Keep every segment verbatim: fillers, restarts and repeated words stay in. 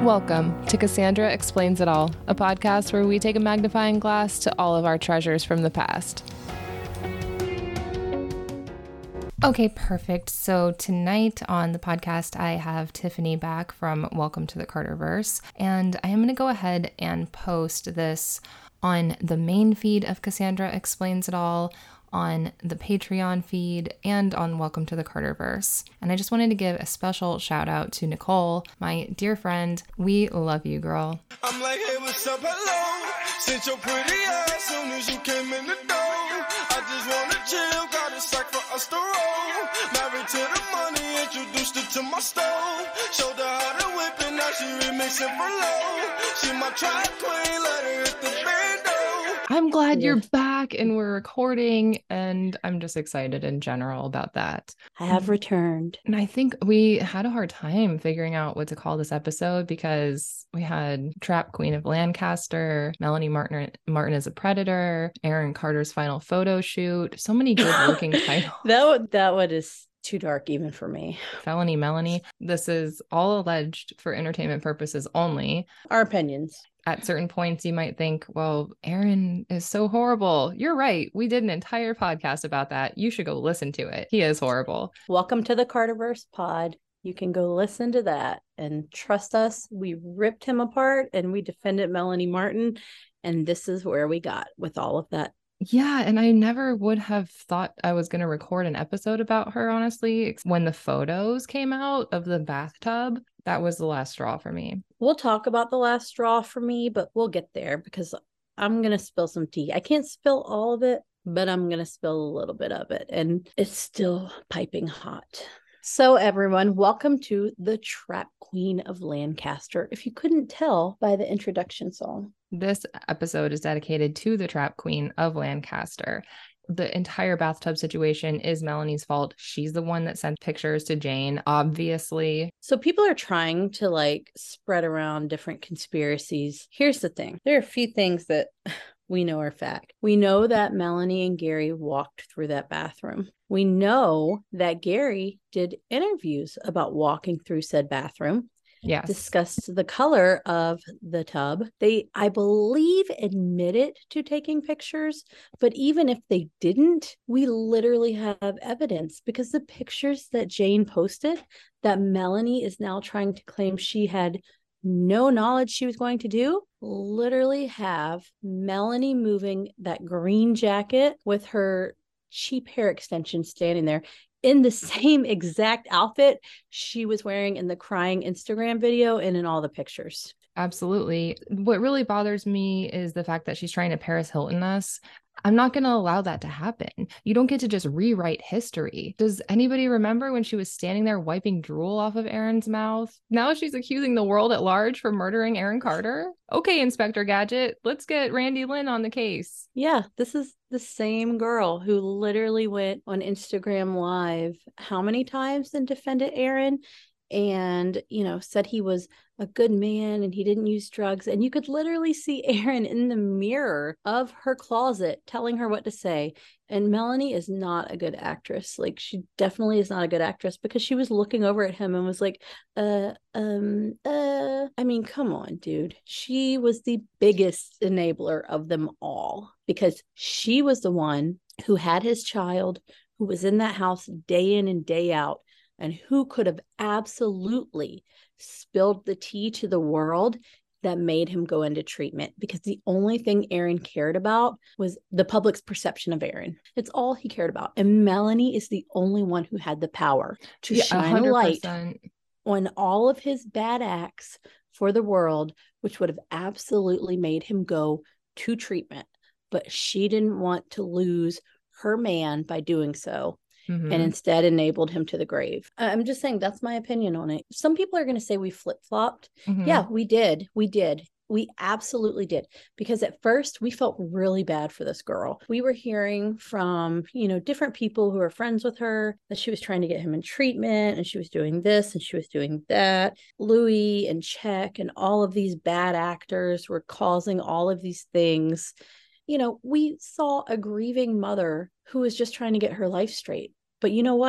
Welcome to Cassandra Explains It All, a podcast where we take a magnifying glass to all of our treasures from the past. Okay, perfect. So tonight on the podcast, I have Tiffany back from Welcome to the Carterverse, and I am going to go ahead and post this on the main feed of Cassandra Explains It All, on the Patreon feed, and on Welcome to the Carterverse. And I just wanted to give a special shout out to Nicole, my dear friend. We love you, girl. I'm like, hey, what's up, hello? Since your pretty ass soon as you came in the door. I just wanna chill, got a sack for us to roll. Married to the money, introduced her to my stove. Showed her how to whip it, now she remixing for low. She my track queen, let her hit the bando. I'm glad you're back and we're recording, and I'm just excited in general about that. I have returned. And I think we had a hard time figuring out what to call this episode because we had Trap Queen of Lancaster, Melanie Martin, Martin is a Predator, Aaron Carter's final photo shoot. So many good working titles. That one, that one is too dark even for me. Felony Melanie. This is all alleged for entertainment purposes only. Our opinions. At certain points, you might think, well, Aaron is so horrible. You're right. We did an entire podcast about that. You should go listen to it. He is horrible. Welcome to the Carterverse pod. You can go listen to that and trust us. We ripped him apart and we defended Melanie Martin. And this is where we got with all of that. Yeah, and I never would have thought I was going to record an episode about her, honestly. When the photos came out of the bathtub, that was the last straw for me. We'll talk about the last straw for me, but we'll get there because I'm going to spill some tea. I can't spill all of it, but I'm going to spill a little bit of it. And it's still piping hot. So everyone, welcome to the Trap Queen of Lancaster. If you couldn't tell by the introduction song. This episode is dedicated to the Trap Queen of Lancaster. The entire bathtub situation is Melanie's fault. She's the one that sent pictures to Jane, obviously. So people are trying to like spread around different conspiracies. Here's the thing. There are a few things that we know are fact. We know that Melanie and Gary walked through that bathroom. We know that Gary did interviews about walking through said bathroom. Yes. Discussed the color of the tub. They, I believe, admitted to taking pictures, but even if they didn't, we literally have evidence because the pictures that Jane posted that Melanie is now trying to claim she had no knowledge she was going to do, literally have Melanie moving that green jacket with her cheap hair extensions standing there in the same exact outfit she was wearing in the crying Instagram video and in all the pictures. Absolutely. What really bothers me is the fact that she's trying to Paris Hilton us. I'm not going to allow that to happen. You don't get to just rewrite history. Does anybody remember when she was standing there wiping drool off of Aaron's mouth? Now she's accusing the world at large for murdering Aaron Carter? Okay, Inspector Gadget, let's get Randy Lynn on the case. Yeah, this is the same girl who literally went on Instagram Live how many times and defended Aaron and, you know, said he was a good man and he didn't use drugs. And you could literally see Aaron in the mirror of her closet telling her what to say. And Melanie is not a good actress. Like, she definitely is not a good actress because she was looking over at him and was like, uh, um, uh, I mean, come on, dude. She was the biggest enabler of them all because she was the one who had his child, who was in that house day in and day out, and who could have absolutely spilled the tea to the world that made him go into treatment, because the only thing Aaron cared about was the public's perception of Aaron. It's all he cared about. And Melanie is the only one who had the power to yeah, shine one hundred percent a light on all of his bad acts for the world, which would have absolutely made him go to treatment. But she didn't want to lose her man by doing so. Mm-hmm. And instead enabled him to the grave. I'm just saying that's my opinion on it. Some people are going to say we flip-flopped. Mm-hmm. Yeah, we did. We did. We absolutely did. Because at first we felt really bad for this girl. We were hearing from, you know, different people who are friends with her that she was trying to get him in treatment and she was doing this and she was doing that. Louis and Check and all of these bad actors were causing all of these things. You know, we saw a grieving mother who was just trying to get her life straight. But you know what?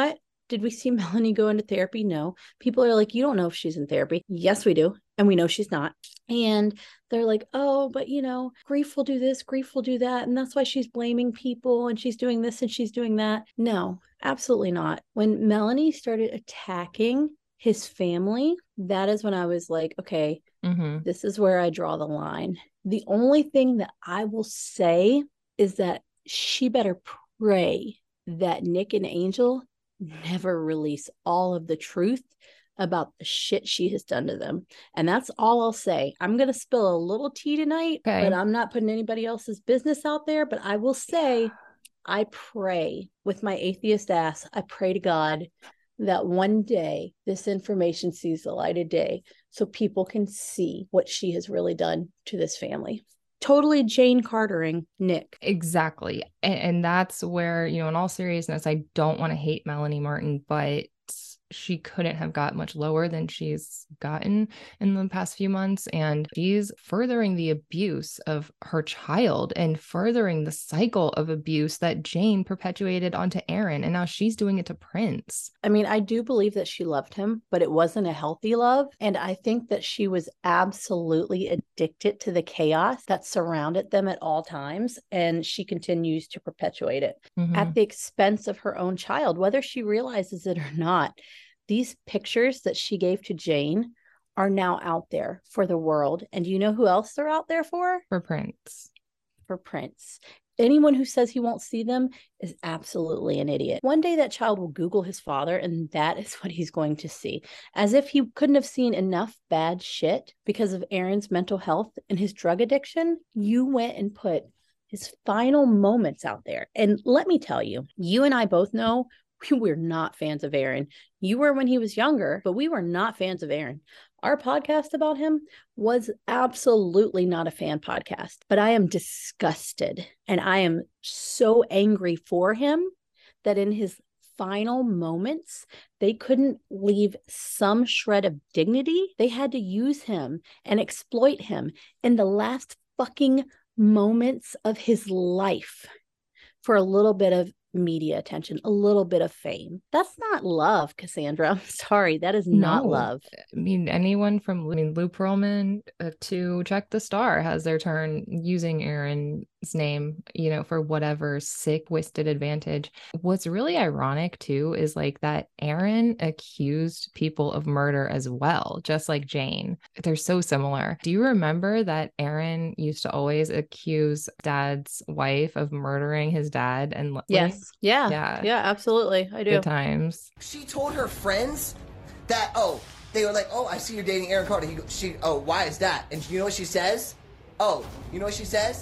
Did we see Melanie go into therapy? No. People are like, you don't know if she's in therapy. Yes, we do. And we know she's not. And they're like, oh, but you know, grief will do this, grief will do that. And that's why she's blaming people and she's doing this and she's doing that. No, absolutely not. When Melanie started attacking his family, that is when I was like, okay, mm-hmm. This is where I draw the line. The only thing that I will say is that she better pray that Nick and Angel never release all of the truth about the shit she has done to them. And that's all I'll say. I'm going to spill a little tea tonight, okay. But I'm not putting anybody else's business out there. But I will say, I pray with my atheist ass, I pray to God that one day this information sees the light of day so people can see what she has really done to this family. Totally Jane Cartering Nick. Exactly. And, and that's where, you know, in all seriousness, I don't want to hate Melanie Martin, but she couldn't have got much lower than she's gotten in the past few months. And she's furthering the abuse of her child and furthering the cycle of abuse that Jane perpetuated onto Aaron. And now she's doing it to Prince. I mean, I do believe that she loved him, but it wasn't a healthy love. And I think that she was absolutely addicted to the chaos that surrounded them at all times. And she continues to perpetuate it mm-hmm. at the expense of her own child, whether she realizes it or not. These pictures that she gave to Jane are now out there for the world. And you know who else they're out there for? For Prince. For Prince. Anyone who says he won't see them is absolutely an idiot. One day that child will Google his father and that is what he's going to see. As if he couldn't have seen enough bad shit because of Aaron's mental health and his drug addiction. You went and put his final moments out there. And let me tell you, you and I both know we were not fans of Aaron. You were when he was younger, but we were not fans of Aaron. Our podcast about him was absolutely not a fan podcast, but I am disgusted and I am so angry for him that in his final moments, they couldn't leave some shred of dignity. They had to use him and exploit him in the last fucking moments of his life for a little bit of media attention, a little bit of fame. That's not love, Cassandra. I'm sorry. That is not no. love. I mean, anyone from, I mean, Lou Pearlman uh, to Check the Star has their turn using Aaron's name, you know, for whatever sick, twisted advantage. What's really ironic too is like that Aaron accused people of murder as well, just like Jane. They're so similar. Do you remember that Aaron used to always accuse dad's wife of murdering his dad? And yes. Yeah. Yeah. Yeah, absolutely. I do. Good times. She told her friends that, oh, they were like, oh, I see you're dating Aaron Carter. He, she, oh, why is that? And you know what she says? Oh, you know what she says?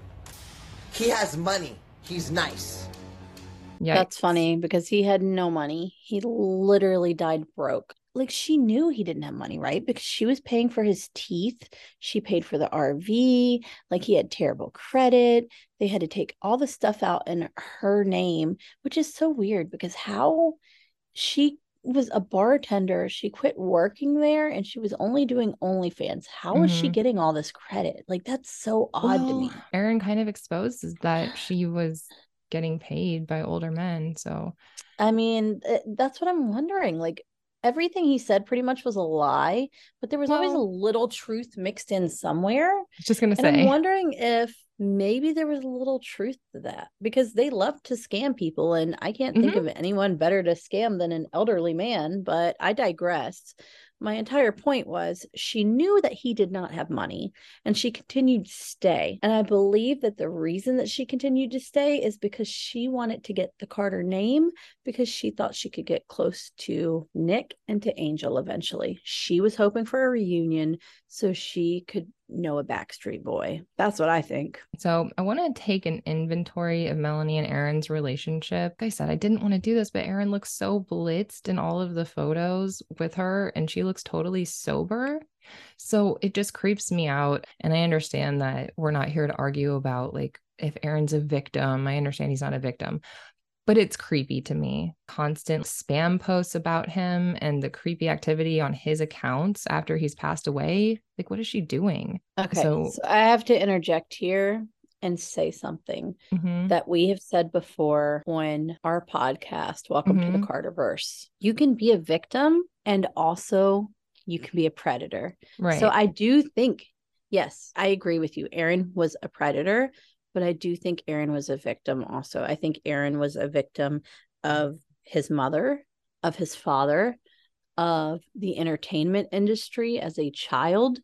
He has money. He's nice. Yeah. That's funny because he had no money. He literally died broke. Like she knew he didn't have money, right? Because she was paying for his teeth. She paid for the R V. Like he had terrible credit. They had to take all the stuff out in her name, which is so weird because how she was a bartender. She quit working there and she was only doing OnlyFans. How mm-hmm. was she getting all this credit? Like that's so odd well, to me. Aaron kind of exposes that she was getting paid by older men. So, I mean, that's what I'm wondering. Like, everything he said pretty much was a lie, but there was well, always a little truth mixed in somewhere. I was just going to say. I'm wondering if maybe there was a little truth to that because they love to scam people. And I can't mm-hmm. think of anyone better to scam than an elderly man, but I digress. My entire point was she knew that he did not have money and she continued to stay. And I believe that the reason that she continued to stay is because she wanted to get the Carter name because she thought she could get close to Nick and to Angel eventually. She was hoping for a reunion so she could know a Backstreet Boy. That's what I think. So I want to take an inventory of Melanie and Aaron's relationship. Like I said, I didn't want to do this, but Aaron looks so blitzed in all of the photos with her and she looks totally sober. So it just creeps me out. And I understand that we're not here to argue about like if Aaron's a victim. I understand he's not a victim. But it's creepy to me. Constant spam posts about him and the creepy activity on his accounts after he's passed away. Like, what is she doing? Okay, so, so I have to interject here. and say something Mm-hmm. that we have said before on our podcast, Welcome to the Mm-hmm. Carterverse. You can be a victim and also you can be a predator. Right. So I do think, yes, I agree with you. Aaron was a predator, but I do think Aaron was a victim also. I think Aaron was a victim of his mother, of his father, of the entertainment industry as a child,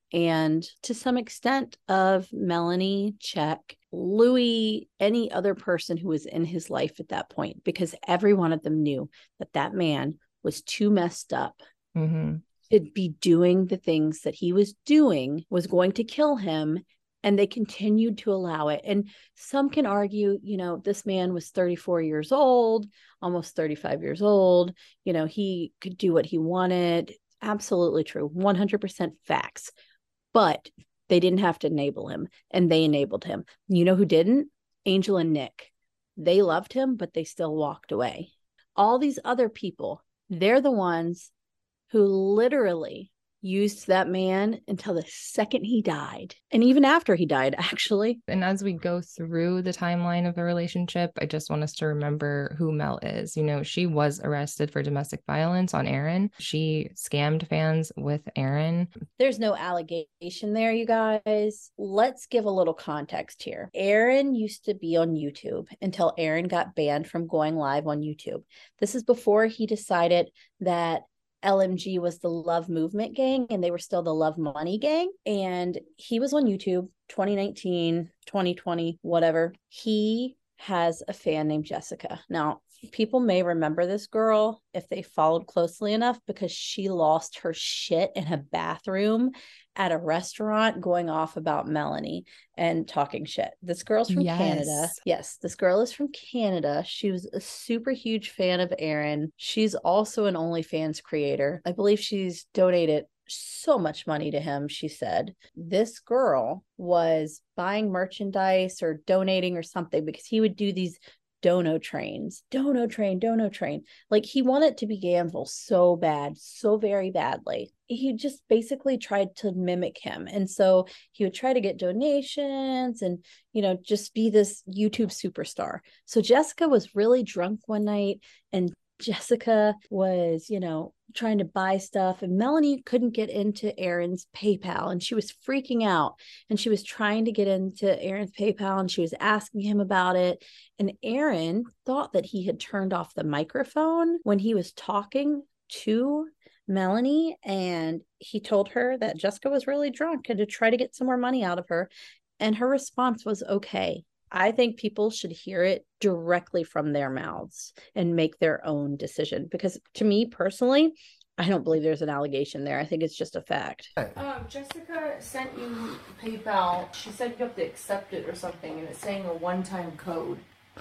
and to some extent of Melanie, Czech, Louis, any other person who was in his life at that point, because every one of them knew that that man was too messed up Mm-hmm. to be doing the things that he was doing, was going to kill him. And they continued to allow it. And some can argue, you know, this man was thirty-four years old, almost thirty-five years old. You know, he could do what he wanted. Absolutely true. one hundred percent facts. But they didn't have to enable him, and they enabled him. You know who didn't? Angel and Nick. They loved him, but they still walked away. All these other people, they're the ones who literally used that man until the second he died. And even after he died, actually. And as we go through the timeline of the relationship, I just want us to remember who Mel is. You know, she was arrested for domestic violence on Aaron. She scammed fans with Aaron. There's no allegation there, you guys. Let's give a little context here. Aaron used to be on YouTube until Aaron got banned from going live on YouTube. This is before he decided that L M G was the Love Movement gang and they were still the Love Money gang. And he was on YouTube twenty nineteen, twenty twenty, whatever. He has a fan named Jessica. Now, people may remember this girl if they followed closely enough, because she lost her shit in a bathroom at a restaurant going off about Melanie and talking shit. This girl's from Yes. Canada. Yes, this girl is from Canada. She was a super huge fan of Aaron. She's also an OnlyFans creator. I believe she's donated so much money to him. She said this girl was buying merchandise or donating or something, because he would do these dono trains, dono train, dono train. Like, he wanted to be Ganville so bad, so very badly. He just basically tried to mimic him. And so he would try to get donations and, you know, just be this YouTube superstar. So Jessica was really drunk one night, and Jessica was, you know, trying to buy stuff, and Melanie couldn't get into Aaron's PayPal, and she was freaking out, and she was trying to get into Aaron's PayPal, and she was asking him about it. And Aaron thought that he had turned off the microphone when he was talking to Melanie, and he told her that Jessica was really drunk and to try to get some more money out of her. And her response was, okay. I think people should hear it directly from their mouths and make their own decision. Because to me personally, I don't believe there's an allegation there. I think it's just a fact. Um, Jessica sent you PayPal. She said you have to accept it or something, and it's saying a one-time code.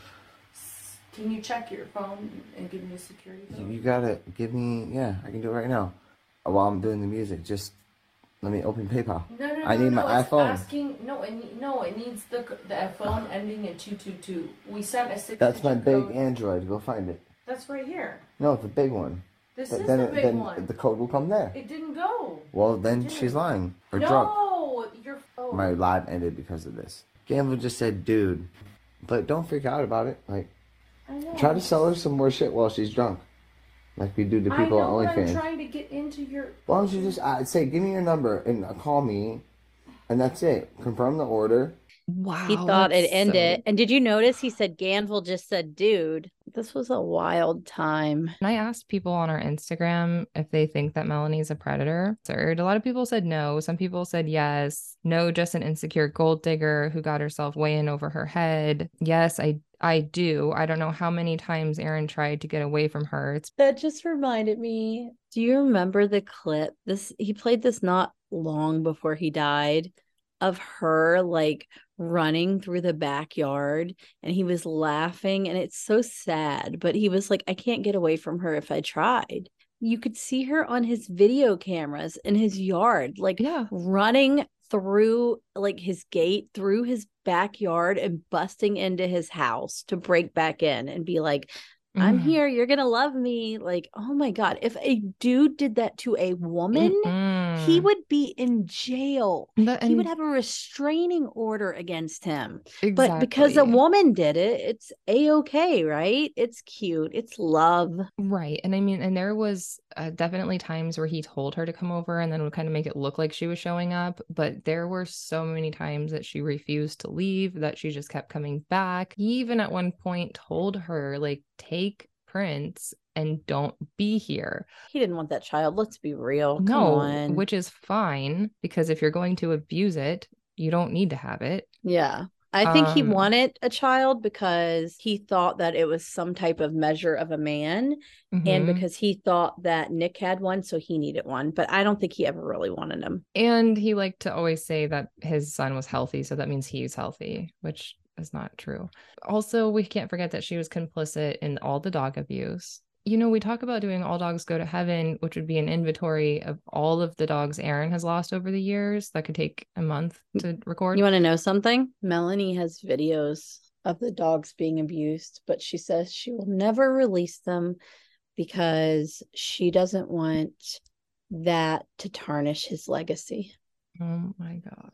Can you check your phone and give me a security code? You gotta give me, yeah, I can do it right now. While I'm doing the music, just let me open PayPal. No, no, no. I need no, my it's iPhone. Asking, no, it, ne- no, it needs the the phone ending in two two two. We sent a six. That's my big code. Android. Go find it. That's right here. No, it's a big one. This But is then, the it- big then one. the code will come there. It didn't go. Well, then It she's didn't. lying or drunk. No, your phone. My live ended because of this. Gamble just said, "Dude," but don't freak out about it. Like, I know. try to sell her some more shit while she's drunk, like we do to I people know, on but I'm OnlyFans. trying to get into your. Why don't you just uh, say, "Give me your number and uh, call me," and that's it. Confirm the order. Wow. He thought that's it'd end so- it. And did you notice he said Ganville just said, dude? This was a wild time. And I asked people on our Instagram if they think that Melanie's a predator. Third, a lot of people said no. Some people said yes. No, just an insecure gold digger who got herself way in over her head. Yes, I I do. I don't know how many times Aaron tried to get away from her. It's That just reminded me. Do you remember the clip? This he played this not long before he died, of her like running through the backyard, and he was laughing, and it's so sad, but he was like, I can't get away from her if I tried. You could see her on his video cameras in his yard, like yeah. running through like his gate, through his backyard, and busting into his house to break back in and be like, I'm Mm. here. You're going to love me. Like, oh my God. If a dude did that to a woman, Mm-mm. he would be in jail. But- He would and- have a restraining order against him. Exactly. But because a woman did it, it's a-okay, right? It's cute. It's love. Right. And I mean, and there was uh, definitely times where he told her to come over and then would kind of make it look like she was showing up. But there were so many times that she refused to leave, that she just kept coming back. He even at one point told her, like, take Prince and don't be here. He didn't want that child. Let's be real. Come No, on. which is fine, because if you're going to abuse it, you don't need to have it. Yeah. I think he Um, wanted a child because he thought that it was some type of measure of a man, and mhm. because he thought that Nick had one, so he needed one. But I don't think he ever really wanted him. And he liked to always say that his son was healthy, so that means he's healthy, which is not true. Also, we can't forget that she was complicit in all the dog abuse. You know, we talk about doing All Dogs Go to Heaven, which would be an inventory of all of the dogs Aaron has lost over the years. That could take a month to record. You want to know something? Melanie has videos of the dogs being abused, but she says she will never release them because she doesn't want that to tarnish his legacy. Oh my God.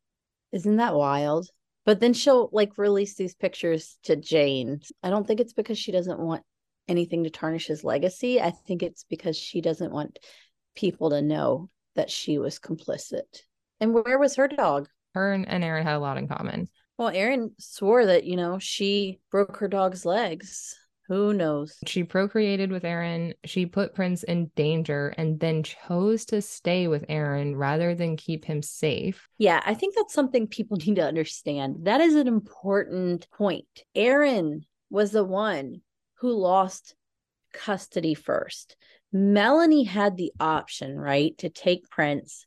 Isn't that wild? But then she'll like release these pictures to Jane. I don't think it's because she doesn't want anything to tarnish his legacy. I think it's because she doesn't want people to know that she was complicit. And where was her dog? Her and, and Aaron had a lot in common. Well, Aaron swore that, you know, she broke her dog's legs. Who knows? She procreated with Aaron. She put Prince in danger and then chose to stay with Aaron rather than keep him safe. Yeah, I think that's something people need to understand. That is an important point. Aaron was the one who lost custody first. Melanie had the option, right, to take Prince,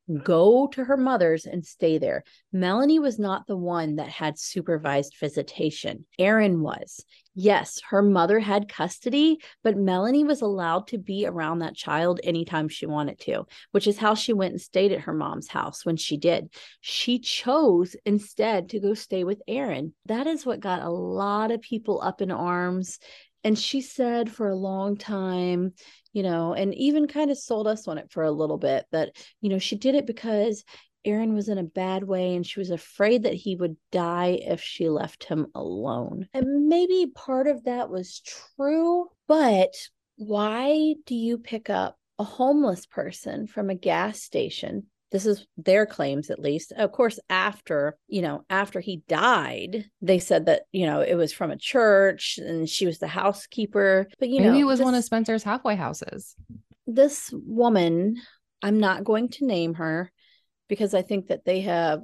go to her mother's and stay there. Melanie was not the one that had supervised visitation. Aaron was. Yes, her mother had custody, but Melanie was allowed to be around that child anytime she wanted to, which is how she went and stayed at her mom's house when she did. She chose instead to go stay with Aaron. That is what got a lot of people up in arms. And she said for a long time, you know, and even kind of sold us on it for a little bit that, you know, she did it because Aaron was in a bad way and she was afraid that he would die if she left him alone. And maybe part of that was true, but why do you pick up a homeless person from a gas station? This is their claims, at least. Of course, after, you know, after he died, they said that, you know, it was from a church and she was the housekeeper. But, you Maybe know, it was this, one of Spencer's halfway houses. This woman, I'm not going to name her because I think that they have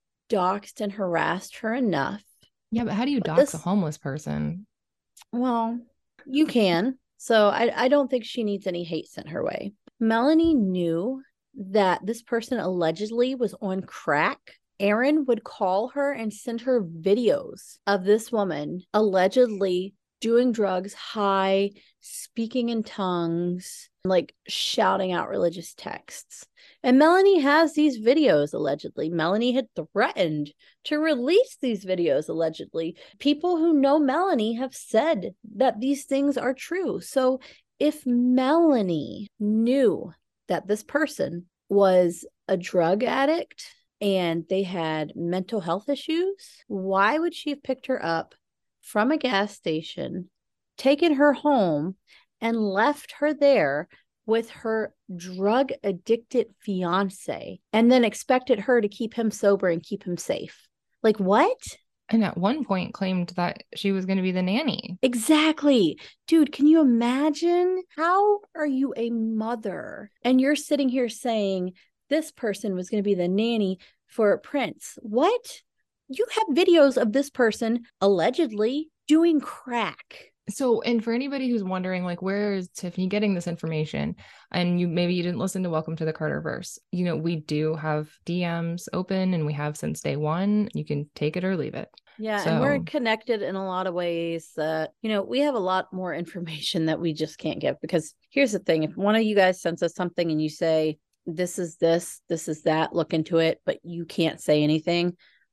doxed and harassed her enough. Yeah, but how do you But dox this- a homeless person? Well, you can. So I, I don't think she needs any hate sent her way. Melanie knew that this person allegedly was on crack. Aaron would call her and send her videos of this woman allegedly doing drugs, high, speaking in tongues, like shouting out religious texts. And Melanie has these videos allegedly. Melanie had threatened to release these videos allegedly. People who know Melanie have said that these things are true. So if Melanie knew that this person was a drug addict and they had mental health issues, why would she have picked her up from a gas station, taken her home, and left her there with her drug addicted fiance and then expected her to keep him sober and keep him safe? Like, what? And at one point claimed that she was going to be the nanny. Exactly. Dude, can you imagine? How are you a mother and you're sitting here saying this person was going to be the nanny for Prince? What? You have videos of this person allegedly doing crack. So, and for anybody who's wondering, like, where is Tiffany getting this information? And you maybe you didn't listen to Welcome to the Carterverse. You know, we do have D Ms open and we have since day one. You can take it or leave it. Yeah, So- and we're connected in a lot of ways that, you know, we have a lot more information that we just can't give. Because here's the thing, if one of you guys sends us something and you say, this is this, this is that, look into it, but you can't say anything,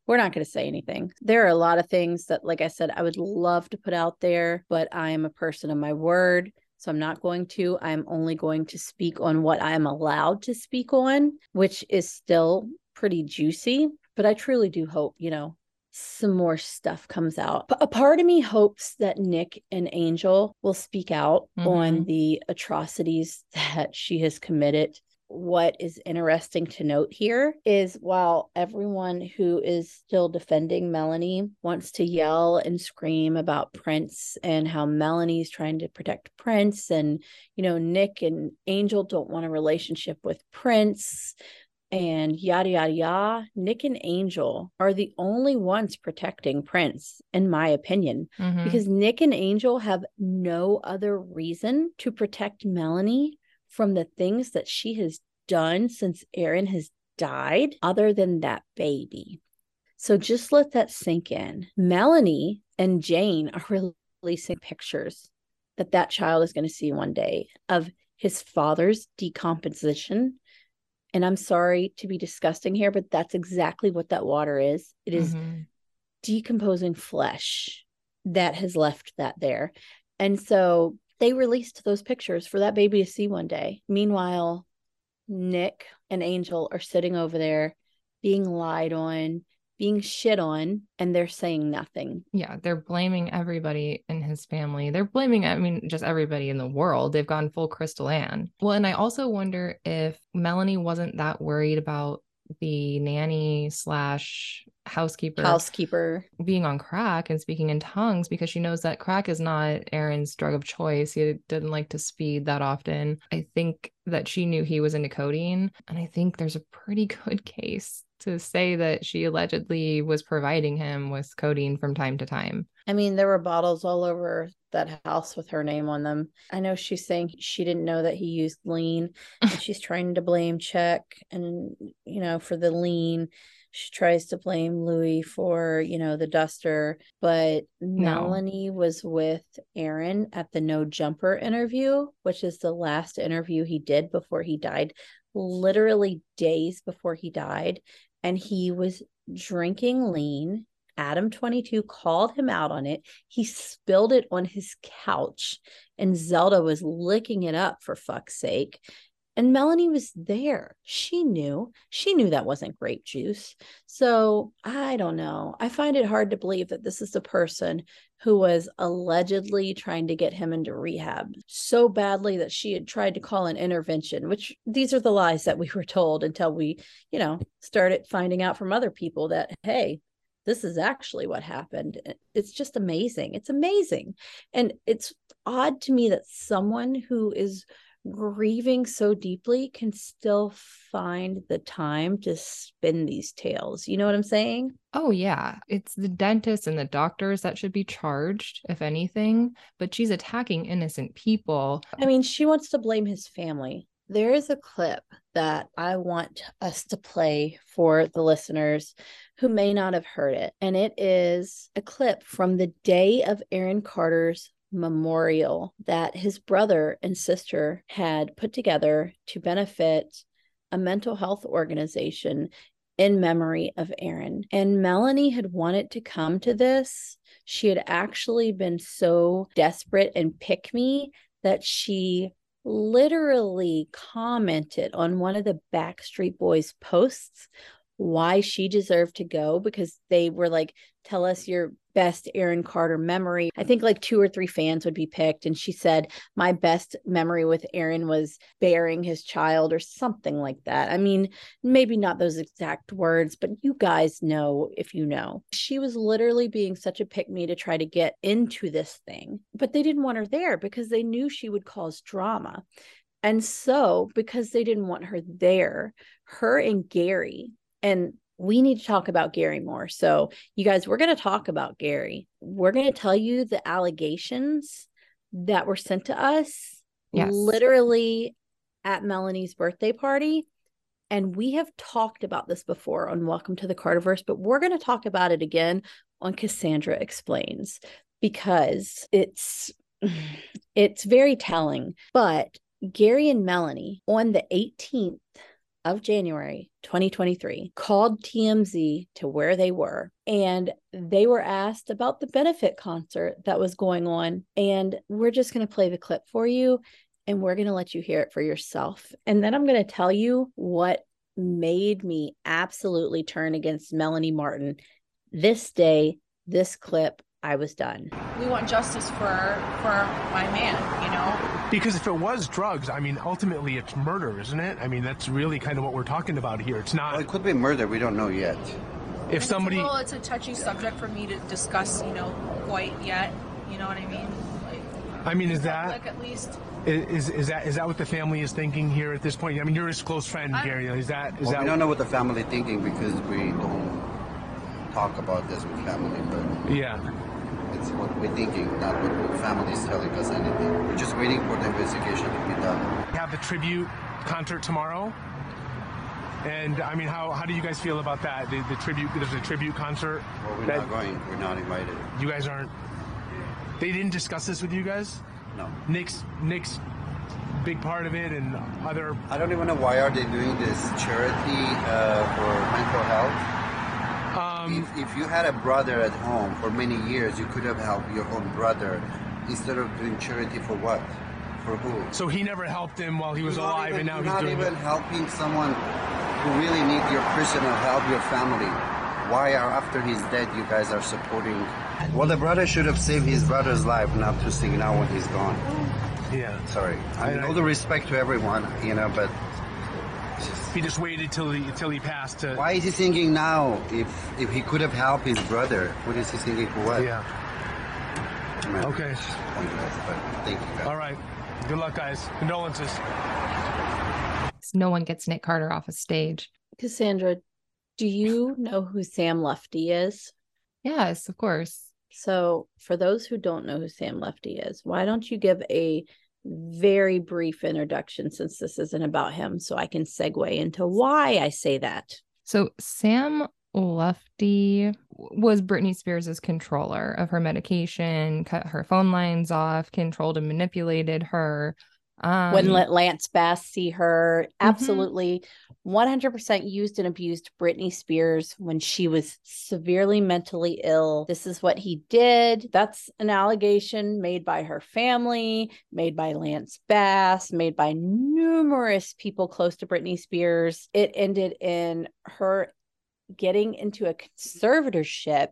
we're not going to say anything. There are a lot of things that, like I said, I would love to put out there, but I am a person of my word. So I'm not going to. I'm only going to speak on what I am allowed to speak on, which is still pretty juicy. But I truly do hope, you know, some more stuff comes out. A part of me hopes that Nick and Angel will speak out mm-hmm. on the atrocities that she has committed. What is interesting to note here is while everyone who is still defending Melanie wants to yell and scream about Prince and how Melanie's trying to protect Prince, and, you know, Nick and Angel don't want a relationship with Prince and yada, yada, yada, Nick and Angel are the only ones protecting Prince, in my opinion, mm-hmm. because Nick and Angel have no other reason to protect Melanie from the things that she has done since Aaron has died, other than that baby. So just let that sink in. Melanie and Jane are releasing pictures that that child is going to see one day of his father's decomposition. And I'm sorry to be disgusting here, but that's exactly what that water is. It is mm-hmm. decomposing flesh that has left that there. And so they released those pictures for that baby to see one day. Meanwhile, Nick and Angel are sitting over there being lied on, being shit on, and they're saying nothing. Yeah, they're blaming everybody in his family. They're blaming, I mean, just everybody in the world. They've gone full Crystal Ann. Well, and I also wonder if Melanie wasn't that worried about the nanny slash housekeeper housekeeper being on crack and speaking in tongues, because she knows that crack is not Aaron's drug of choice. He didn't like to speed that often. I think that she knew he was into codeine, and I think there's a pretty good case to say that she allegedly was providing him with codeine from time to time. I mean, there were bottles all over that house with her name on them. I know she's saying she didn't know that he used lean, and she's trying to blame Chuck and, you know, for the lean. She tries to blame Louis for, you know, the duster, but no. Melanie was with Aaron at the No Jumper interview, which is the last interview he did before he died, literally days before he died. And he was drinking lean. Adam twenty-two called him out on it. He spilled it on his couch, and Zelda was licking it up, for fuck's sake. And Melanie was there. She knew. She knew that wasn't grape juice. So I don't know. I find it hard to believe that this is the person who was allegedly trying to get him into rehab so badly that she had tried to call an intervention, which these are the lies that we were told until we, you know, started finding out from other people that, hey, this is actually what happened. It's just amazing. It's amazing. And it's odd to me that someone who is grieving so deeply can still find the time to spin these tales. You know what I'm saying? Oh, yeah. It's the dentists and the doctors that should be charged, if anything. But she's attacking innocent people. I mean, she wants to blame his family. There is a clip that I want us to play for the listeners who may not have heard it. And it is a clip from the day of Aaron Carter's memorial that his brother and sister had put together to benefit a mental health organization in memory of Aaron. And Melanie had wanted to come to this. She had actually been so desperate and pick me that she literally commented on one of the Backstreet Boys posts why she deserved to go, because they were like, tell us your best Aaron Carter memory. I think like two or three fans would be picked. And she said, my best memory with Aaron was bearing his child, or something like that. I mean, maybe not those exact words, but you guys know if you know. She was literally being such a pick-me to try to get into this thing, but they didn't want her there because they knew she would cause drama. And so because they didn't want her there, her and Gary, and we need to talk about Gary more. So you guys, we're going to talk about Gary. We're going to tell you the allegations that were sent to us yes. literally at Melanie's birthday party. And we have talked about this before on Welcome to the Carterverse, but we're going to talk about it again on Cassandra Explains, because it's, it's very telling. But Gary and Melanie on the eighteenth of January twenty twenty-three called T M Z to where they were, and they were asked about the benefit concert that was going on. And we're just going to play the clip for you, and we're going to let you hear it for yourself. And then I'm going to tell you what made me absolutely turn against Melanie Martin. This day, this clip, I was done. We want justice for for my man, you know? Because if it was drugs, I mean, ultimately it's murder, isn't it? I mean, that's really kind of what we're talking about here. It's not... Well, it could be murder. We don't know yet. If somebody... Well, it's a touchy subject for me to discuss, you know, quite yet. You know what I mean? Like, I mean, is that... Like, at least... Is, is that is that what the family is thinking here at this point? I mean, you're his close friend, I, Gary. Is that... Is well, that we don't know what the family thinking because we don't talk about this with family, but... Yeah. It's what we're thinking, not what the family is telling us anything. We're just waiting for the investigation to be done. We have the tribute concert tomorrow. And, I mean, how, how do you guys feel about that? The, the tribute, there's a tribute concert. Well, we're that, not going. We're not invited. You guys aren't... They didn't discuss this with you guys? No. Nick's, Nick's big part of it and other... I don't even know why are they doing this charity uh, for mental health. Um, if, if you had a brother at home for many years, you could have helped your own brother instead of doing charity for what? For who? So he never helped him while he was You're not alive, even, and now you're he's not doing even it. helping someone who really needs your personal help, your family. Why are after he's dead, you guys are supporting? Well, the brother should have saved his brother's life, not to sing now when he's gone. Yeah. Sorry. I mean, I- all the respect to everyone, you know, but He just waited till he till he passed to. why is he singing now if if he could have helped his brother? What is he singing for what? Yeah. I mean, Okay. it's pointless, but thank you, guys. All right. Good luck, guys. Condolences. No one gets Nick Carter off a stage. Cassandra, do you know who Sam Lefty is? Yes, of course. So, for those who don't know who Sam Lefty is, why don't you give a very brief introduction since this isn't about him so I can segue into why I say that. So Sam Lefty was Britney Spears' controller of her medication, cut her phone lines off, controlled and manipulated her. Um, Wouldn't let Lance Bass see her. Mhm. Absolutely one hundred percent used and abused Britney Spears when she was severely mentally ill. This is what he did. That's an allegation made by her family, made by Lance Bass, made by numerous people close to Britney Spears. It ended in her getting into a conservatorship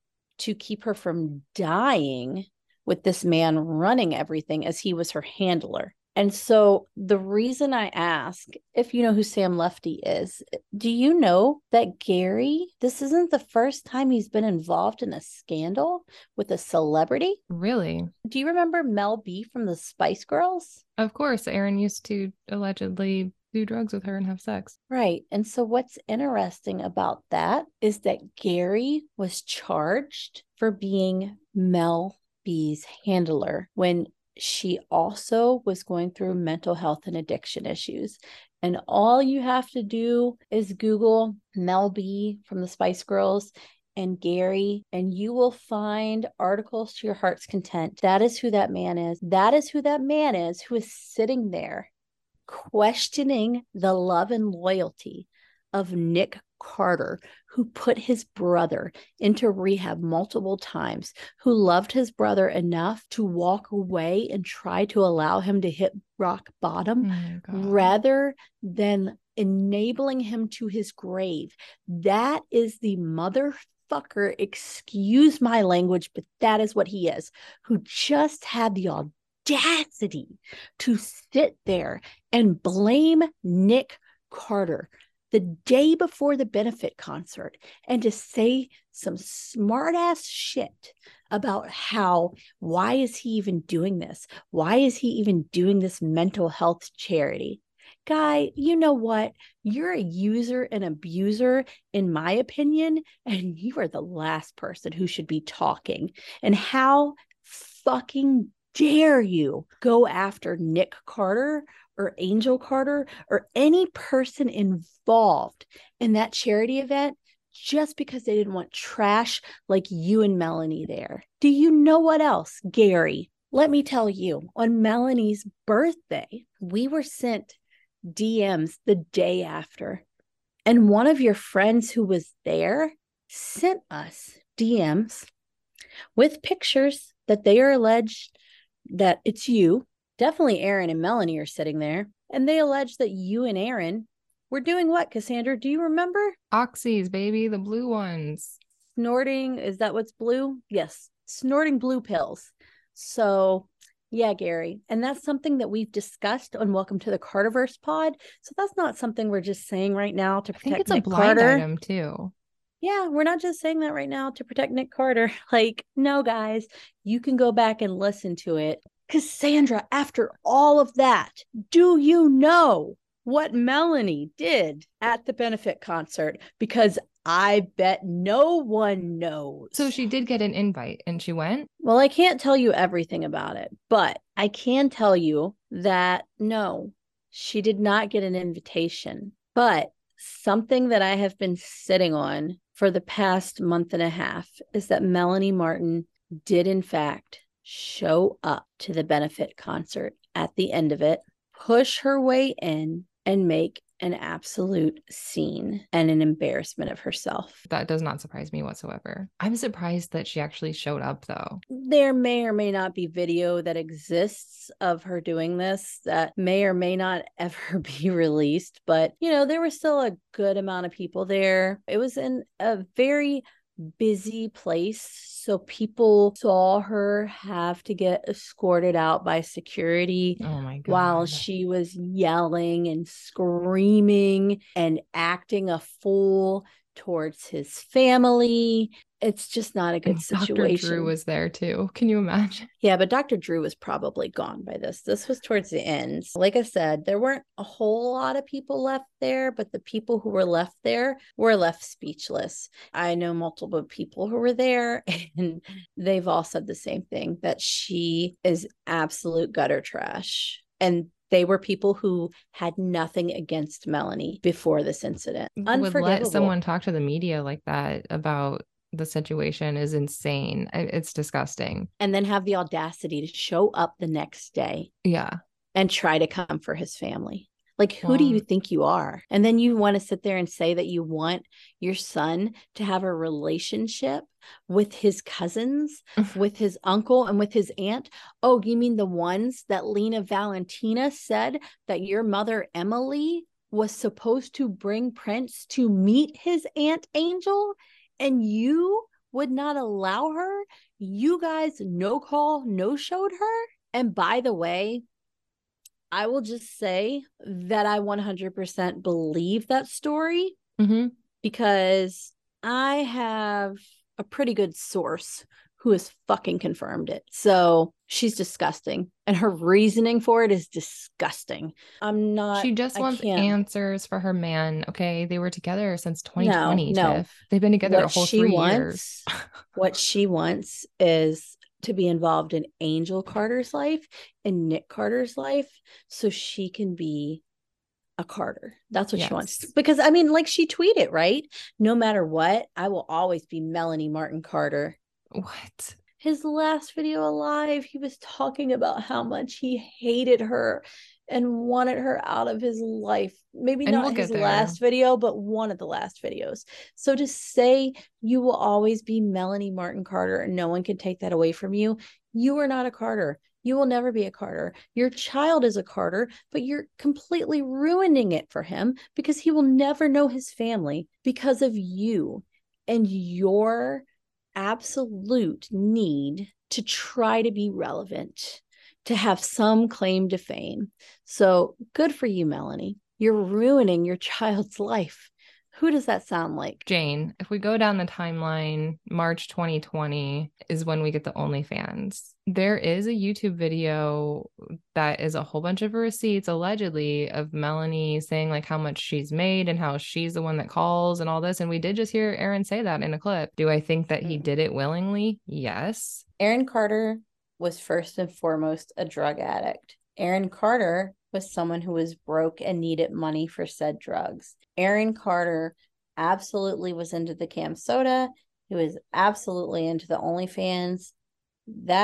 to keep her from dying with this man running everything as he was her handler. And so the reason I ask if you know who Sam Lefty is, do you know that Gary, this isn't the first time he's been involved in a scandal with a celebrity? Really? Do you remember Mel B from the Spice Girls? Of course, Aaron used to allegedly do drugs with her and have sex. Right. And so what's interesting about that is that Gary was charged for being Mel B's handler when she also was going through mental health and addiction issues. And all you have to do is Google Mel B from the Spice Girls and Gary, and you will find articles to your heart's content. That is who that man is. That is who that man is who is sitting there questioning the love and loyalty of Nick Carter, who put his brother into rehab multiple times, who loved his brother enough to walk away and try to allow him to hit rock bottom Oh, God. rather than enabling him to his grave. That is the motherfucker, excuse my language, but that is what he is, who just had the audacity to sit there and blame Nick Carter the day before the benefit concert and to say some smart ass shit about how, why is he even doing this? Why is he even doing this mental health charity? Guy, you know what? You're a user and abuser, in my opinion, and you are the last person who should be talking. And how fucking dare you go after Nick Carter or Angel Carter or any person involved in that charity event just because they didn't want trash like you and Melanie there? Do you know what else, Gary? Let me tell you, on Melanie's birthday, we were sent D Ms the day after. And one of your friends who was there sent us D Ms with pictures that they are alleged that it's you. Definitely Aaron and Melanie are sitting there. And they allege that you and Aaron were doing what, Cassandra? Do you remember? Oxys, baby, the blue ones. Snorting. Is that what's blue? Yes. Snorting blue pills. So yeah, Gary. And that's something that we've discussed on Welcome to the Carterverse pod. So that's not something we're just saying right now to I protect think it's Nick a blind Carter. item too. Yeah, we're not just saying that right now to protect Nick Carter. Like, no, guys, you can go back and listen to it. Cassandra, after all of that, do you know what Melanie did at the benefit concert? Because I bet no one knows. So she did get an invite and she went? Well, I can't tell you everything about it, but I can tell you that no, she did not get an invitation. But something that I have been sitting on for the past month and a half is that Melanie Martin did, in fact, show up to the benefit concert at the end of it, push her way in, and make an absolute scene and an embarrassment of herself. That does not surprise me whatsoever. I'm surprised that she actually showed up, though. There may or may not be video that exists of her doing this that may or may not ever be released, but you know, there was still a good amount of people there. It was in a very busy place, so people saw her have to get escorted out by security. Oh my God. While she was yelling and screaming and acting a fool towards his family. It's just not a good And situation. Doctor Drew was there too. Can you imagine? Yeah, but Doctor Drew was probably gone by this. This was towards the end. Like I said, there weren't a whole lot of people left there, but the people who were left there were left speechless. I know multiple people who were there, and they've all said the same thing, that she is absolute gutter trash. And they were people who had nothing against Melanie before this incident. Would Unforgivable. let someone talk to the media like that about the situation is insane. It's disgusting. And then have the audacity to show up the next day. Yeah. And try to come for his family. Like, who Well, do you think you are? And then you want to sit there and say that you want your son to have a relationship with his cousins, with his uncle, and with his aunt. Oh, you mean the ones that Lena Valentina said that your mother, Emily, was supposed to bring Prince to meet his Aunt Angel? And you would not allow her? You guys no call, no showed her? And by the way, I will just say that I one hundred percent believe that story mm-hmm. because I have a pretty good source who has fucking confirmed it. So she's disgusting. And her reasoning for it is disgusting. I'm not. She just I wants can't. answers for her man. Okay. They were together since twenty twenty. No, no. Tiff. They've been together What a whole she three wants, years. What she wants is to be involved in Angel Carter's life and Nick Carter's life so she can be a Carter. That's what Yes. she wants. Because, I mean, like she tweeted, right? No matter what, I will always be Melanie Martin Carter. What? His last video alive, he was talking about how much he hated her and wanted her out of his life. Maybe And not we'll his get there. last video, but one of the last videos. So to say you will always be Melanie Martin Carter and no one can take that away from you, you are not a Carter. You will never be a Carter. Your child is a Carter, but you're completely ruining it for him because he will never know his family because of you and your absolute need to try to be relevant, to have some claim to fame. So good for you, Melanie. You're ruining your child's life. Who does that sound like? Jane, if we go down the timeline, March twenty twenty is when we get the OnlyFans. There is a YouTube video that is a whole bunch of receipts, allegedly, of Melanie saying like how much she's made and how she's the one that calls and all this. And we did just hear Aaron say that in a clip. Do I think that he did it willingly? Yes. Aaron Carter was first and foremost a drug addict. Aaron Carter was someone who was broke and needed money for said drugs. Aaron Carter absolutely was into the Cam Soda. He was absolutely into the OnlyFans. That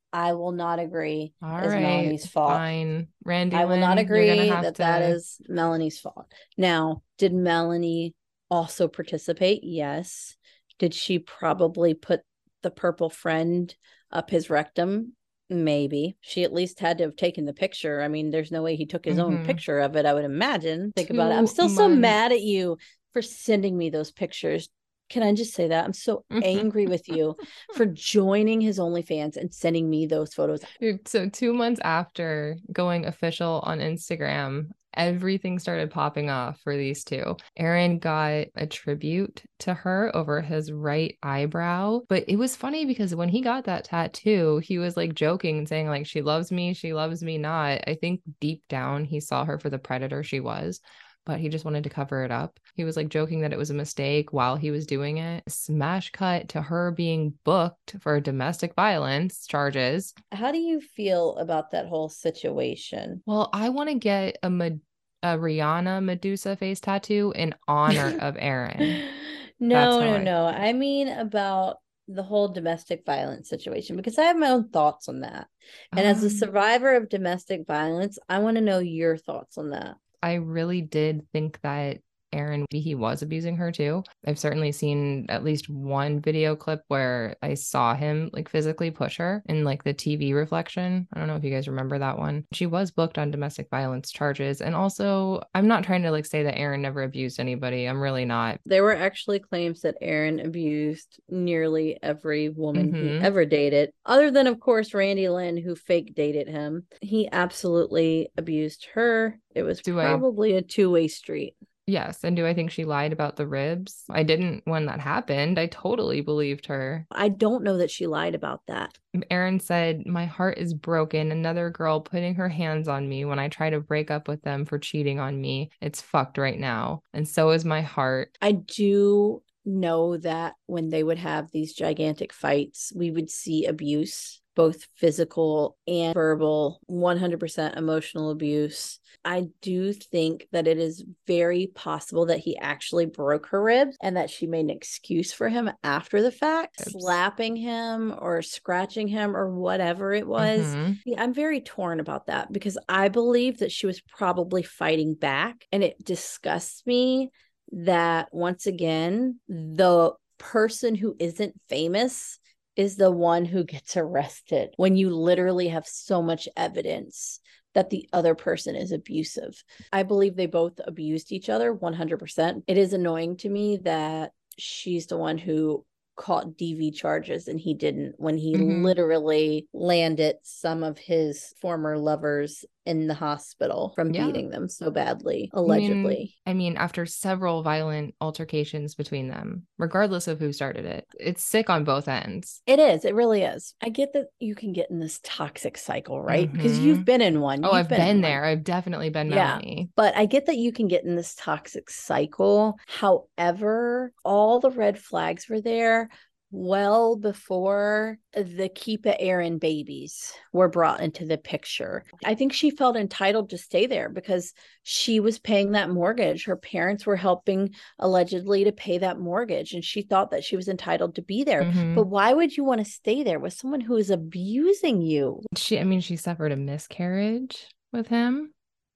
I will not agree All is right, Melanie's fault. fine. Randy I will Lynn, not you're agree gonna have that to... that is Melanie's fault. Now, did Melanie also participate? Yes. Did she probably put the purple friend up his rectum? Maybe. She at least had to have taken the picture. I mean, there's no way he took his Mhm. own picture of it, I would imagine. Think about it. Two I'm still so months. mad at you for sending me those pictures. Can I just say that? I'm so angry with you for joining his OnlyFans and sending me those photos. Dude, so two months after going official on Instagram, everything started popping off for these two. Aaron got a tribute to her over his right eyebrow. But it was funny because when he got that tattoo, he was like joking and saying like, she loves me, she loves me not. I think deep down he saw her for the predator she was, but he just wanted to cover it up. He was like joking that it was a mistake while he was doing it. Smash cut to her being booked for domestic violence charges. How do you feel about that whole situation? Well, I want to get a, Med- a Rihanna Medusa face tattoo in honor of Aaron. No, That's how no, I no. feel. I mean about the whole domestic violence situation because I have my own thoughts on that. And as a Um, survivor of domestic violence, I want to know your thoughts on that. I really did think that Aaron, he was abusing her too. I've certainly seen at least one video clip where I saw him like physically push her in like the T V reflection. I don't know if you guys remember that one. She was booked on domestic violence charges. And also, I'm not trying to like say that Aaron never abused anybody. I'm really not. There were actually claims that Aaron abused nearly every woman he Mhm. ever dated, other than, of course, Randy Lynn, who fake dated him. He absolutely abused her. It was Do I- probably a two-way street. Yes. And do I think she lied about the ribs? I didn't when that happened. I totally believed her. I don't know that she lied about that. Aaron said, my heart is broken. Another girl putting her hands on me when I try to break up with them for cheating on me. It's fucked right now. And so is my heart. I do know that when they would have these gigantic fights, we would see abuse, both physical and verbal, one hundred percent emotional abuse. I do think that it is very possible that he actually broke her ribs and that she made an excuse for him after the fact, Oops. slapping him or scratching him or whatever it was. Mhm. Yeah, I'm very torn about that because I believe that she was probably fighting back, and it disgusts me that once again, the person who isn't famous is the one who gets arrested when you literally have so much evidence that the other person is abusive. I believe they both abused each other one hundred percent. It is annoying to me that she's the one who caught D V charges and he didn't, when he Mhm. literally landed some of his former lovers in the hospital from Yeah. beating them so badly, I mean- allegedly. I mean, after several violent altercations between them, regardless of who started it, it's sick on both ends. It is. It really is. I get that you can get in this toxic cycle, right? Because Mhm. you've been in one. Oh, You've I've been, in one. there. I've definitely been Yeah. Melanie. But I get that you can get in this toxic cycle. However, all the red flags were there well before the Keepa Aaron babies were brought into the picture. I think she felt entitled to stay there because she was paying that mortgage. Her parents were helping allegedly to pay that mortgage, and she thought that she was entitled to be there. Mhm. But why would you want to stay there with someone who is abusing you? She, I mean, she suffered a miscarriage with him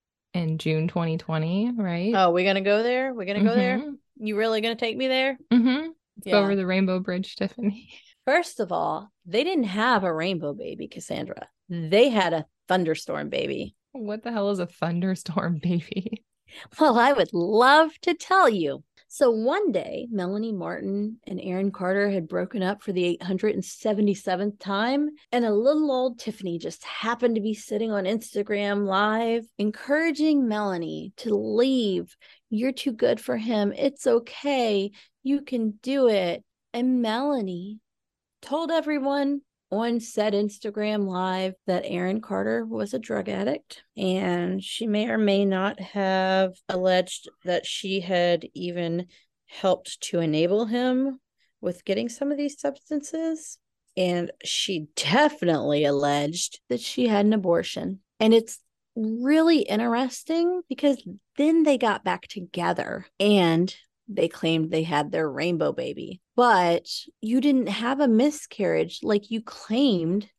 in June twenty twenty, right? Oh, we're going to go there? We're going to go there? Mhm. You really going to take me there? Mm-hmm. Yeah. Over the Rainbow Bridge, Tiffany. First of all, they didn't have a rainbow baby, Cassandra. They had a thunderstorm baby. What the hell is a thunderstorm baby? Well, I would love to tell you. So one day, Melanie Martin and Aaron Carter had broken up for the eight hundred seventy-seventh time, and a little old Tiffany just happened to be sitting on Instagram Live, encouraging Melanie to leave. You're too good for him. It's okay. You can do it. And Melanie told everyone on said Instagram Live that Aaron Carter was a drug addict, and she may or may not have alleged that she had even helped to enable him with getting some of these substances. And she definitely alleged that she had an abortion. And it's really interesting because then they got back together and they claimed they had their rainbow baby. But you didn't have a miscarriage like you claimed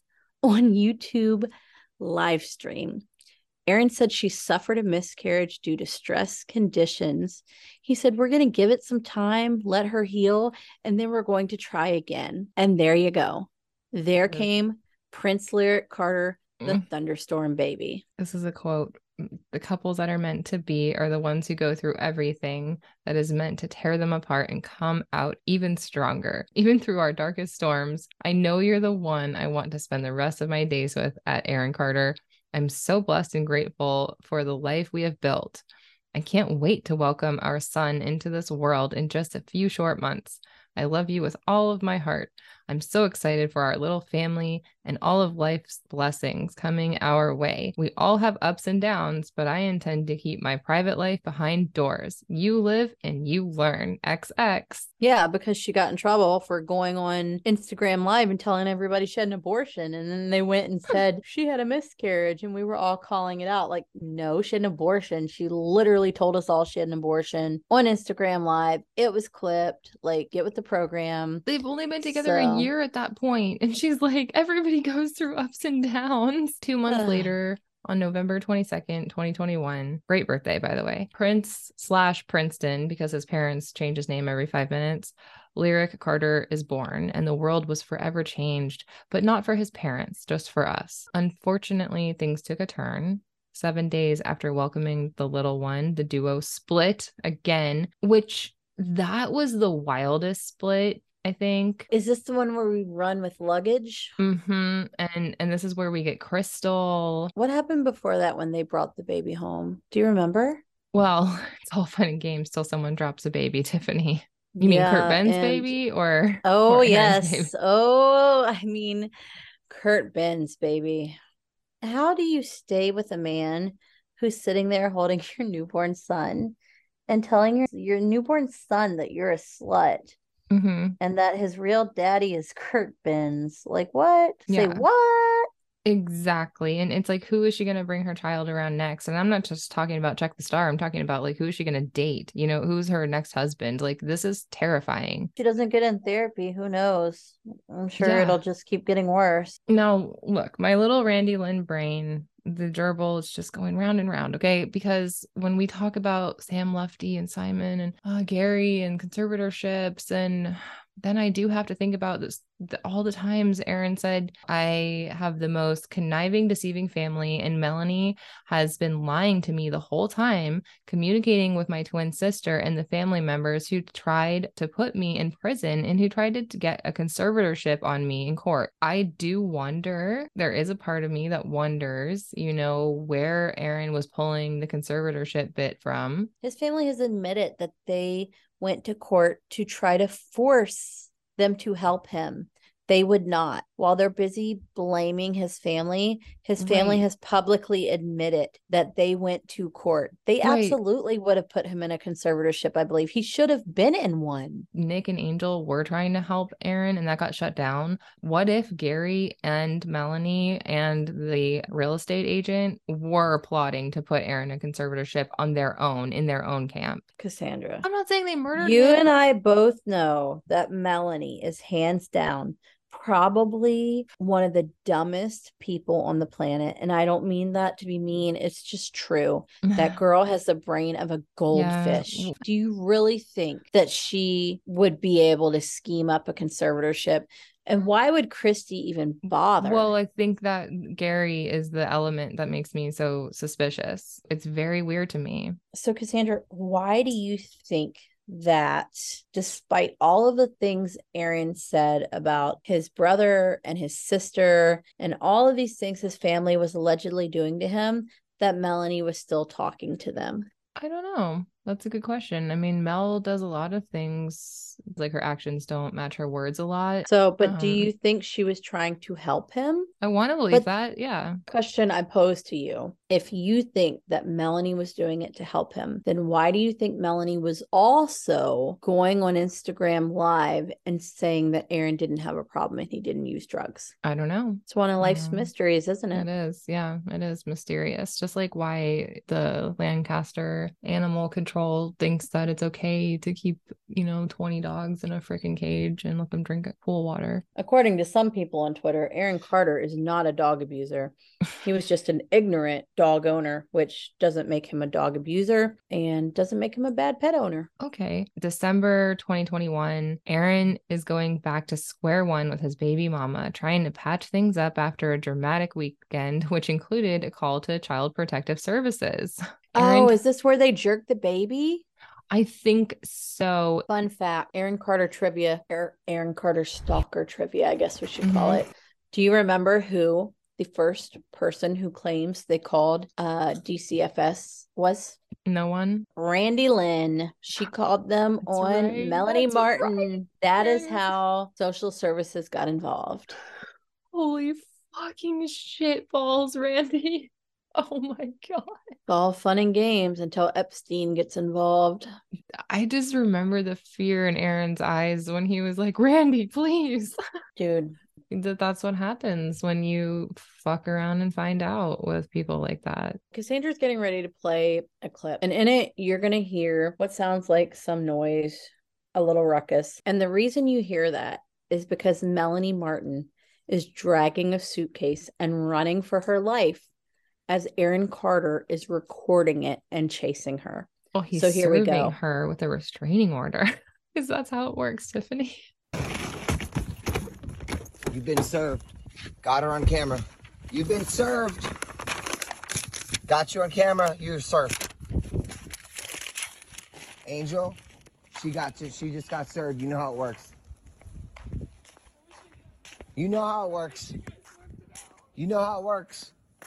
on YouTube live stream. Aaron said she suffered a miscarriage due to stress conditions. He said, we're going to give it some time, let her heal, and then we're going to try again. And there you go. There Yes. came Prince Lyric Carter, the Mm. thunderstorm baby. This is a quote. The couples that are meant to be are the ones who go through everything that is meant to tear them apart and come out even stronger, even through our darkest storms. I know you're the one I want to spend the rest of my days with, at Aaron Carter. I'm so blessed and grateful for the life we have built. I can't wait to welcome our son into this world in just a few short months. I love you with all of my heart. I'm so excited for our little family and all of life's blessings coming our way. We all have ups and downs, but I intend to keep my private life behind doors. You live and you learn. X X. Yeah, because she got in trouble for going on Instagram Live and telling everybody she had an abortion. And then they went and said she had a miscarriage, and we were all calling it out. Like, no, she had an abortion. She literally told us all she had an abortion on Instagram Live. It was clipped. Like, get with the program. They've only been together a So- year at that point, and she's like, everybody goes through ups and downs. Two months Ugh. later, on November twenty-second, twenty twenty-one. Great birthday, by the way. Prince slash Princeton, because his parents change his name every five minutes. Lyric Carter is born, and the world was forever changed, but not for his parents, just for us. Unfortunately, things took a turn. Seven days after welcoming the little one, the duo split again, which that was the wildest split, I think. Is this the one where we run with luggage? Mm-hmm. And and this is where we get Crystal. What happened before that when they brought the baby home? Do you remember? Well, it's all fun and games till someone drops a baby, Tiffany. You mean Kurt Yeah, Ben's and- baby or Oh, or Aaron's yes. baby? Oh, I mean, Kurt Ben's baby. How do you stay with a man who's sitting there holding your newborn son and telling your, your newborn son that you're a slut Mm-hmm. and that his real daddy is Kurt Benz? Like, what? Say Yeah. what? Exactly. And it's like, who is she going to bring her child around next? And I'm not just talking about Check the Star. I'm talking about like, who is she going to date? You know, who's her next husband? Like, this is terrifying. She doesn't get in therapy. Who knows? I'm sure Yeah. it'll just keep getting worse. Now, look, my little Randy Lynn brain, the gerbil is just going round and round, okay? Because when we talk about Sam Lefty and Simon and uh, Gary and conservatorships, and then I do have to think about this, the, all the times Aaron said, I have the most conniving, deceiving family, and Melanie has been lying to me the whole time, communicating with my twin sister and the family members who tried to put me in prison and who tried to, to get a conservatorship on me in court. I do wonder, there is a part of me that wonders, you know, where Aaron was pulling the conservatorship bit from. His family has admitted that they went to court to try to force them to help him. They would not. While they're busy blaming his family, his family Right. has publicly admitted that they went to court. They Right. absolutely would have put him in a conservatorship, I believe. He should have been in one. Nick and Angel were trying to help Aaron and that got shut down. What if Gary and Melanie and the real estate agent were plotting to put Aaron in conservatorship on their own, in their own camp? Cassandra. I'm not saying they murdered You him. and I both know that Melanie is hands down probably one of the dumbest people on the planet. And I don't mean that to be mean. It's just true. That girl has the brain of a goldfish. Yeah. Do you really think that she would be able to scheme up a conservatorship? And why would Christy even bother? Well, I think that Gary is the element that makes me so suspicious. It's very weird to me. So, Cassandra, why do you think that despite all of the things Aaron said about his brother and his sister and all of these things his family was allegedly doing to him, that Melanie was still talking to them? I don't know. That's a good question. I mean, Mel does a lot of things, like her actions don't match her words a lot. So, but do Um, you think she was trying to help him? I want to believe But- that. Yeah. Question I pose to you. If you think that Melanie was doing it to help him, then why do you think Melanie was also going on Instagram Live and saying that Aaron didn't have a problem and he didn't use drugs? I don't know. It's one of life's Um, mysteries, isn't It it? is. Yeah, it is mysterious. Just like why the Lancaster animal control Patrol thinks that it's okay to keep, you know, twenty dogs in a freaking cage and let them drink pool water. According to some people on Twitter, Aaron Carter is not a dog abuser. He was just an ignorant dog owner, which doesn't make him a dog abuser and doesn't make him a bad pet owner. Okay. December twenty twenty-one, Aaron is going back to square one with his baby mama, trying to patch things up after a dramatic weekend, which included a call to Child Protective Services. Aaron, oh, is this where they jerked the baby? I think so. Fun fact, Aaron Carter trivia, Aaron Carter stalker trivia, I guess we should call Mhm. it. Do you remember who the first person who claims they called uh, D C F S was? No one. Randy Lynn. She called them That's on right. Melanie That's Martin. right. That is Yes. how social services got involved. Holy fucking shit balls, Randy. Oh my God. It's all fun and games until Epstein gets involved. I just remember the fear in Aaron's eyes when he was like, Randy, please. Dude, That that's what happens when you fuck around and find out with people like that. Cassandra's getting ready to play a clip, and in it, you're going to hear what sounds like some noise, a little ruckus. And the reason you hear that is because Melanie Martin is dragging a suitcase and running for her life as Aaron Carter is recording it and chasing her. Well, he's So here we serving go. her with a restraining order because that's how it works, Tiffany. You've been served. Got her on camera. You've been served. Got you on camera. You're served. Angel, she got you. She just got served. You know how it works. You know how it works. You know how it works.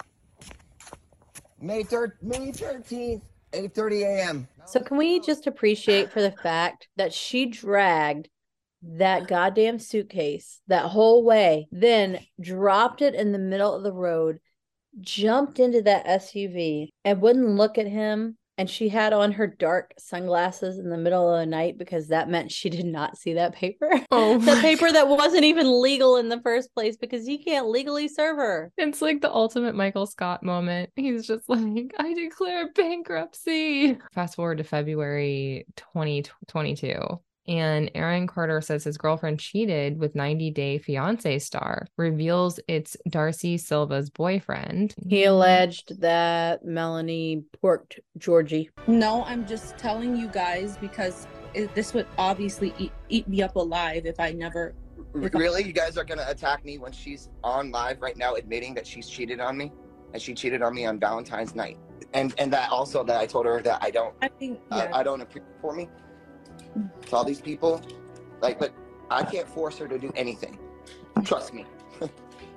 May third, May thirteenth, eight thirty a.m. So can we just appreciate for the fact that she dragged that goddamn suitcase that whole way, then dropped it in the middle of the road, jumped into that S U V and wouldn't look at him. And she had on her dark sunglasses in the middle of the night because that meant she did not see that paper. Oh the my paper that wasn't even legal in the first place because he can't legally serve her. It's like the ultimate Michael Scott moment. He's just like, I declare bankruptcy. Fast forward to February twenty twenty-two. And Aaron Carter says his girlfriend cheated with ninety Day Fiancé star, reveals it's Darcy Silva's boyfriend. He alleged that Melanie porked Georgie. No, I'm just telling you guys because it, this would obviously eat, eat me up alive if I never. If I- Really? You guys are going to attack me when she's on live right now admitting that she's cheated on me? And she cheated on me on Valentine's night. And and that also that I told her that I don't, I think, uh, yeah. I don't appreciate for me. To all these people. Like, but I can't force her to do anything. Trust me. All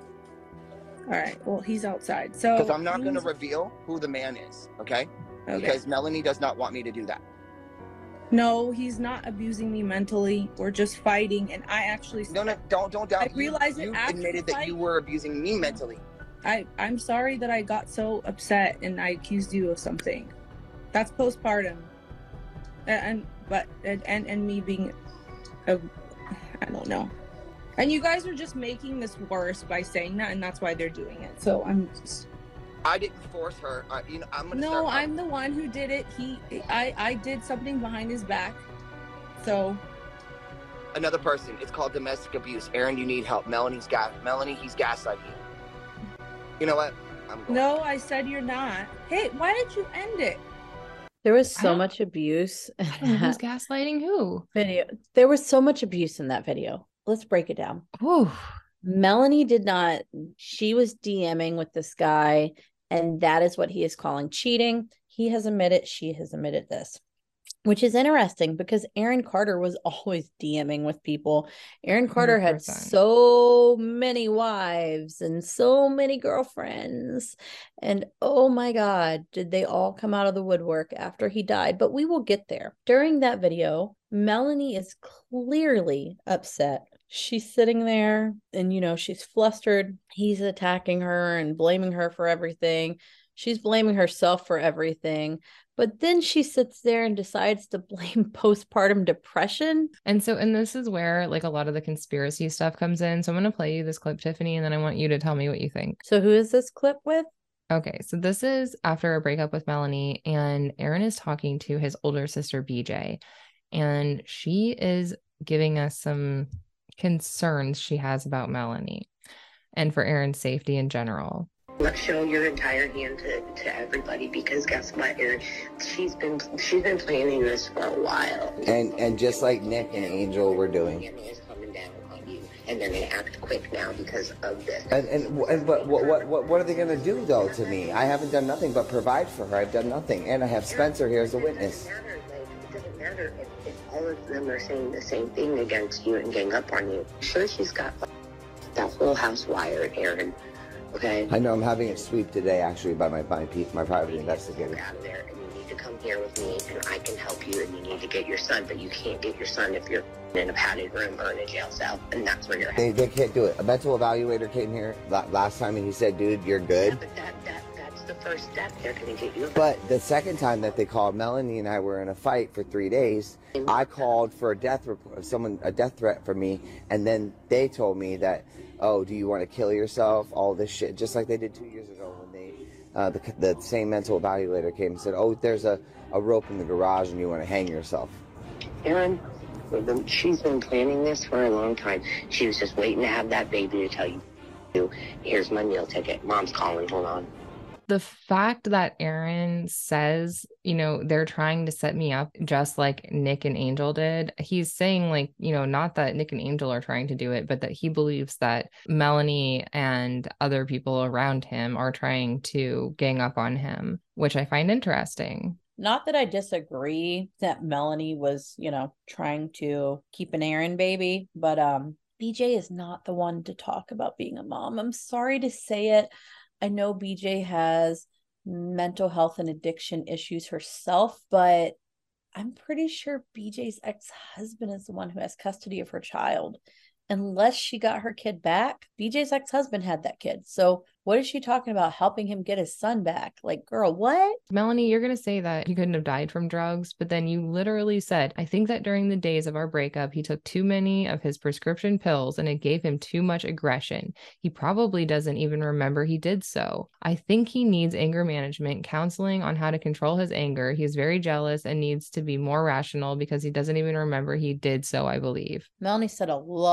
right. Well, he's outside. So. Because I'm not going to he's- reveal who the man is, okay? Okay. Because Melanie does not want me to do that. No, he's not abusing me mentally. We're just fighting, and I actually. No, no, don't, don't doubt. I realize you, it you after admitted the that you fight. were abusing me mentally. I I'm sorry that I got so upset and I accused you of something. That's postpartum. And, and but and, and and me being a, I don't know. And you guys are just making this worse by saying that, and that's why they're doing it. So I'm just. I didn't force her. I, you know, I'm gonna No, start. I'm the one who did it. He I I did something behind his back. So Another person. It's called domestic abuse. Aaron, you need help. Melanie's gas. Melanie, he's gaslighting you. You know what? I'm going. no, I said you're not. Hey, why did you end it? There was I so don't- much abuse in I don't know who's that gaslighting who. video. There was so much abuse in that video. Let's break it down. Ooh. Melanie did not, she was DMing with this guy, and that is what he is calling cheating. He has admitted, she has admitted this, which is interesting because Aaron Carter was always DMing with people. Aaron Carter had one hundred percent. so many wives and so many girlfriends. And oh my God, did they all come out of the woodwork after he died? But we will get there. During that video, Melanie is clearly upset. She's sitting there and, you know, she's flustered. He's attacking her and blaming her for everything. She's blaming herself for everything. But then she sits there and decides to blame postpartum depression. And so, and this is where like a lot of the conspiracy stuff comes in. So I'm going to play you this clip, Tiffany, and then I want you to tell me what you think. So who is this clip with? Okay, so this is after a breakup with Melanie, and Aaron is talking to his older sister, B J, and she is giving us some concerns she has about Melanie and for Aaron's safety in general. Let's show your entire hand to, to everybody, because guess what, Aaron? She's been she's been planning this for a while. And and just like Nick and Angel were doing. Is coming down on you, and they're gonna act quick now because of this. And and, and but what, what what what are they gonna do though to me? I haven't done nothing but provide for her. I've done nothing, and I have Spencer here as a witness. It doesn't matter, like, it doesn't matter if, if all of them are saying the same thing against you and gang up on you. Sure, she's got like, that whole house wired, Aaron. Okay. I know I'm having it sweep today, actually, by my my, my private investigator. Out of there, and you need to come here with me, and I can help you. And you need to get your son, but you can't get your son if you're in a padded room or in a jail cell, and that's where you're. They they can't do it. A mental evaluator came here last time, and he said, "Dude, you're good." Yeah, but that that that's the first step. They're gonna get you. But the second time that they called, Melanie and I were in a fight for three days. I called for a death report, someone a death threat for me, and then they told me that, oh, do you want to kill yourself? All this shit, just like they did two years ago when they, uh, the, the same mental evaluator came and said, oh, there's a, a rope in the garage and you want to hang yourself. Aaron, she's been planning this for a long time. She was just waiting to have that baby to tell you, here's my meal ticket. Mom's calling, hold on. The fact that Aaron says, you know, they're trying to set me up just like Nick and Angel did. He's saying, like, you know, not that Nick and Angel are trying to do it, but that he believes that Melanie and other people around him are trying to gang up on him, which I find interesting. Not that I disagree that Melanie was, you know, trying to keep an Aaron baby, but um, B J is not the one to talk about being a mom. I'm sorry to say it. I know B J has mental health and addiction issues herself, but I'm pretty sure B J's ex-husband is the one who has custody of her child. Unless she got her kid back, B J's ex-husband had that kid. So what is she talking about helping him get his son back? Like, girl, what? Melanie, you're going to say that he couldn't have died from drugs, but then you literally said, I think that during the days of our breakup, he took too many of his prescription pills and it gave him too much aggression. He probably doesn't even remember he did so. I think he needs anger management, counseling on how to control his anger. He's very jealous and needs to be more rational because he doesn't even remember he did so, I believe. Melanie said a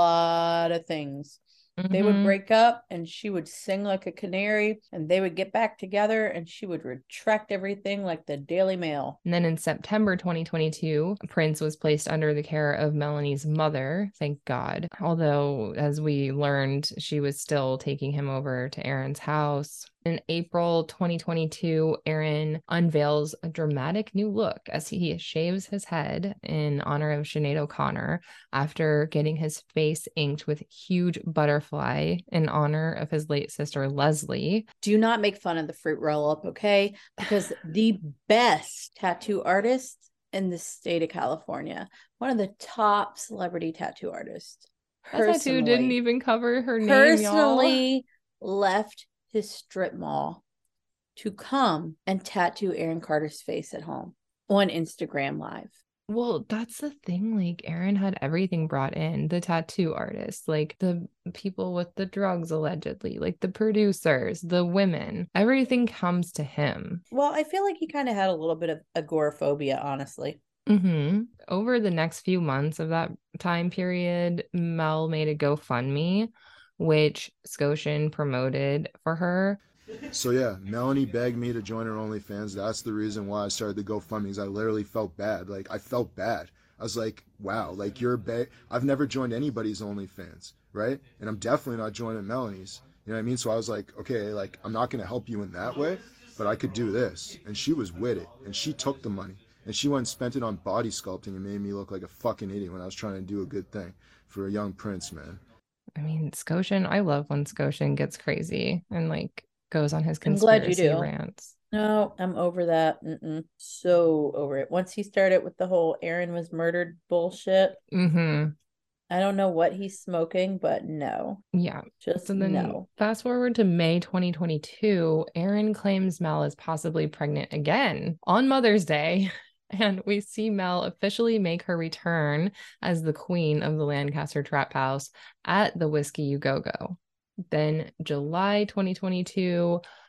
lot of things. Mm-hmm. They would break up and she would sing like a canary, and they would get back together and she would retract everything like the Daily Mail. And then in September twenty twenty-two, Prince was placed under the care of Melanie's mother, thank God. Although, as we learned, she was still taking him over to Aaron's house. In April twenty twenty-two, Aaron unveils a dramatic new look as he shaves his head in honor of Sinead O'Connor after getting his face inked with huge butterfly in honor of his late sister, Leslie. Do not make fun of the fruit roll-up, okay? Because the best tattoo artist in the state of California, one of the top celebrity tattoo artists, That tattoo didn't even cover her name, personally y'all. left his strip mall to come and tattoo Aaron Carter's face at home on Instagram Live. Well, that's the thing. Like, Aaron had everything brought in, the tattoo artists, like the people with the drugs, allegedly, like the producers, the women, everything comes to him. Well, I feel like he kind of had a little bit of agoraphobia, honestly. Mm-hmm. Over the next few months of that time period, Mel made a GoFundMe, which Scotian promoted for her. So yeah, Melanie begged me to join her OnlyFans. That's the reason why I started the GoFundMe, because I literally felt bad. Like, I felt bad. I was like, wow, like, you're beg- I've never joined anybody's OnlyFans, right? And I'm definitely not joining Melanie's. You know what I mean? So I was like, okay, like, I'm not going to help you in that way, but I could do this. And she was with it. And she took the money. And she went and spent it on body sculpting and made me look like a fucking idiot when I was trying to do a good thing for a young prince, man. I mean, Scotian, I love when Scotian gets crazy and, like, goes on his I'm glad you conspiracy do. rants. No, I'm over that. Mm-mm. So over it. Once he started with the whole Aaron was murdered bullshit, Mm-hmm. I don't know what he's smoking, but no. Yeah. Just So then no. fast forward to May twenty twenty-two, Aaron claims Mel is possibly pregnant again on Mother's Day. And we see Mel officially make her return as the queen of the Lancaster Trap House at the Whiskey U Go Go. Then July twenty twenty-two,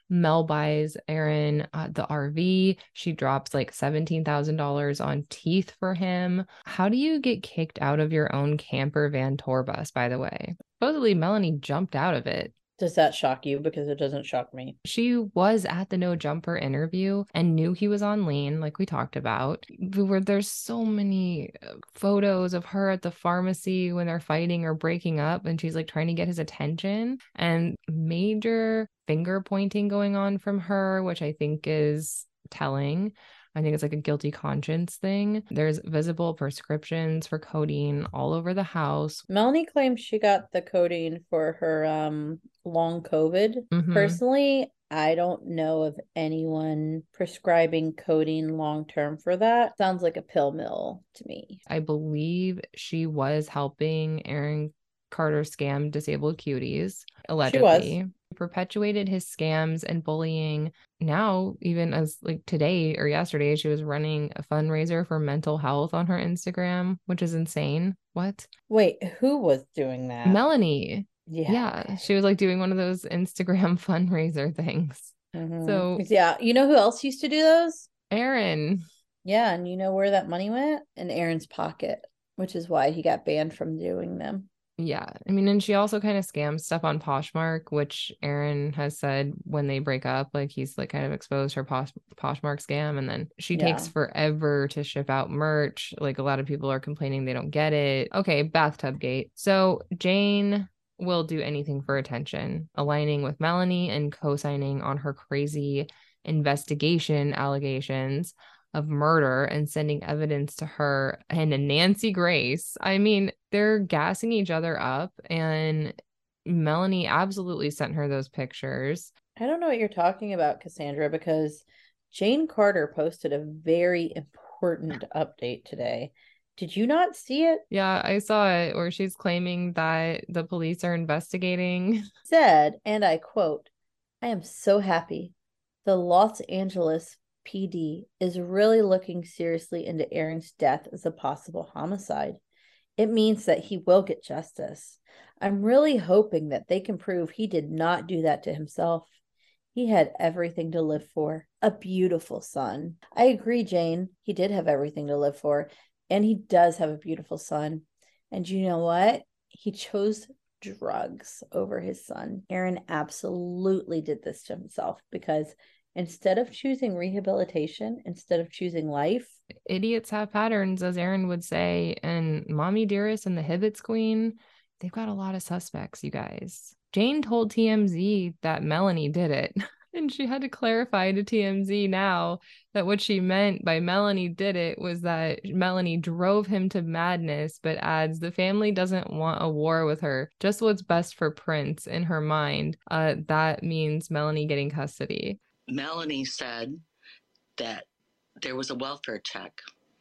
Mel buys Aaron uh, the R V. She drops like seventeen thousand dollars on teeth for him. How do you get kicked out of your own camper van tour bus, by the way? Supposedly, Melanie jumped out of it. Does that shock you? Because it doesn't shock me. She was at the No Jumper interview and knew he was on lean, like we talked about. Where there's so many photos of her at the pharmacy when they're fighting or breaking up, and she's like trying to get his attention, and major finger pointing going on from her, which I think is telling. I think it's like a guilty conscience thing. There's visible prescriptions for codeine all over the house. Melanie claims she got the codeine for her um long COVID. Mhm. Personally, I don't know of anyone prescribing codeine long term for that. Sounds like a pill mill to me. I believe she was helping Aaron Carter scam disabled cuties, allegedly. was. Perpetuated his scams and bullying. Now, even as like today or yesterday, she was running a fundraiser for mental health on her Instagram, which is insane. What? Wait, who was doing that? Melanie. Yeah. Yeah. She was like doing one of those Instagram fundraiser things. Mhm. So yeah, you know who else used to do those? Aaron. Yeah, and you know where that money went? In Aaron's pocket, which is why he got banned from doing them. Yeah. I mean, and she also kind of scams stuff on Poshmark, which Aaron has said when they break up, like he's like kind of exposed her Posh- Poshmark scam. And then she Yeah. takes forever to ship out merch. Like a lot of people are complaining they don't get it. Okay, bathtub gate. So Jane will do anything for attention, aligning with Melanie and co-signing on her crazy investigation allegations of murder and sending evidence to her and a Nancy Grace. I mean, they're gassing each other up, and Melanie absolutely sent her those pictures. I don't know what you're talking about, Cassandra, because Jane Carter posted a very important update today. Did you not see it? Yeah, I saw it where she's claiming that the police are investigating. Said, and I quote, "I am so happy. The Los Angeles P D is really looking seriously into Aaron's death as a possible homicide. It means that he will get justice. I'm really hoping that they can prove he did not do that to himself. He had everything to live for. A beautiful son." I agree, Jane. He did have everything to live for. And he does have a beautiful son. And you know what? He chose drugs over his son. Aaron absolutely did this to himself because instead of choosing rehabilitation, instead of choosing life, idiots have patterns, as Aaron would say. And Mommy Dearest and the Hibbits Queen, they've got a lot of suspects, you guys. Jane told T M Z that Melanie did it. And she had to clarify to T M Z now that what she meant by Melanie did it was that Melanie drove him to madness, but adds the family doesn't want a war with her, just what's best for Prince in her mind. Uh, that means Melanie getting custody. Melanie said that there was a welfare check,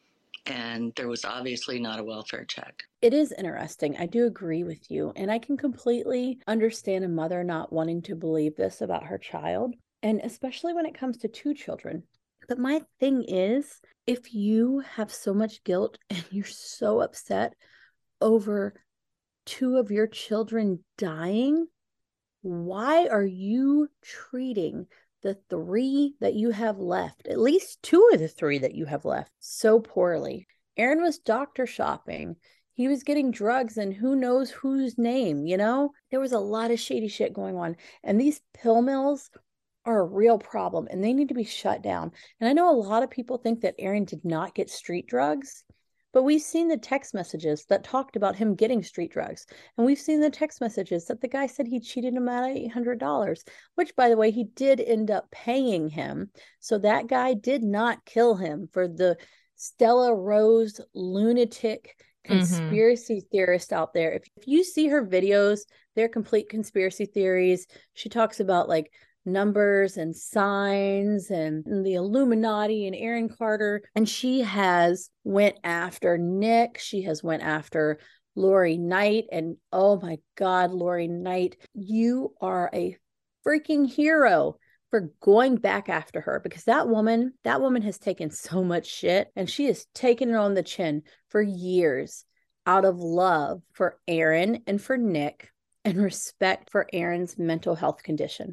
and there was obviously not a welfare check. It is interesting. I do agree with you. And I can completely understand a mother not wanting to believe this about her child, and especially when it comes to two children. But my thing is, if you have so much guilt and you're so upset over two of your children dying, why are you treating the three that you have left, at least two of the three that you have left, so poorly? Aaron was doctor shopping. He was getting drugs and who knows whose name, you know? There was a lot of shady shit going on. And these pill mills are a real problem and they need to be shut down. And I know a lot of people think that Aaron did not get street drugs, but we've seen the text messages that talked about him getting street drugs. And we've seen the text messages that the guy said he cheated him out of eight hundred dollars, which, by the way, he did end up paying him. So that guy did not kill him for the Stella Rose lunatic conspiracy mm-hmm. theorist out there. If, if you see her videos, they're complete conspiracy theories. She talks about like numbers and signs and the Illuminati and Aaron Carter. And she has went after Nick. She has went after Lori Knight. And oh my God, Lori Knight, you are a freaking hero for going back after her, because that woman, that woman has taken so much shit and she has taken it on the chin for years out of love for Aaron and for Nick and respect for Aaron's mental health condition.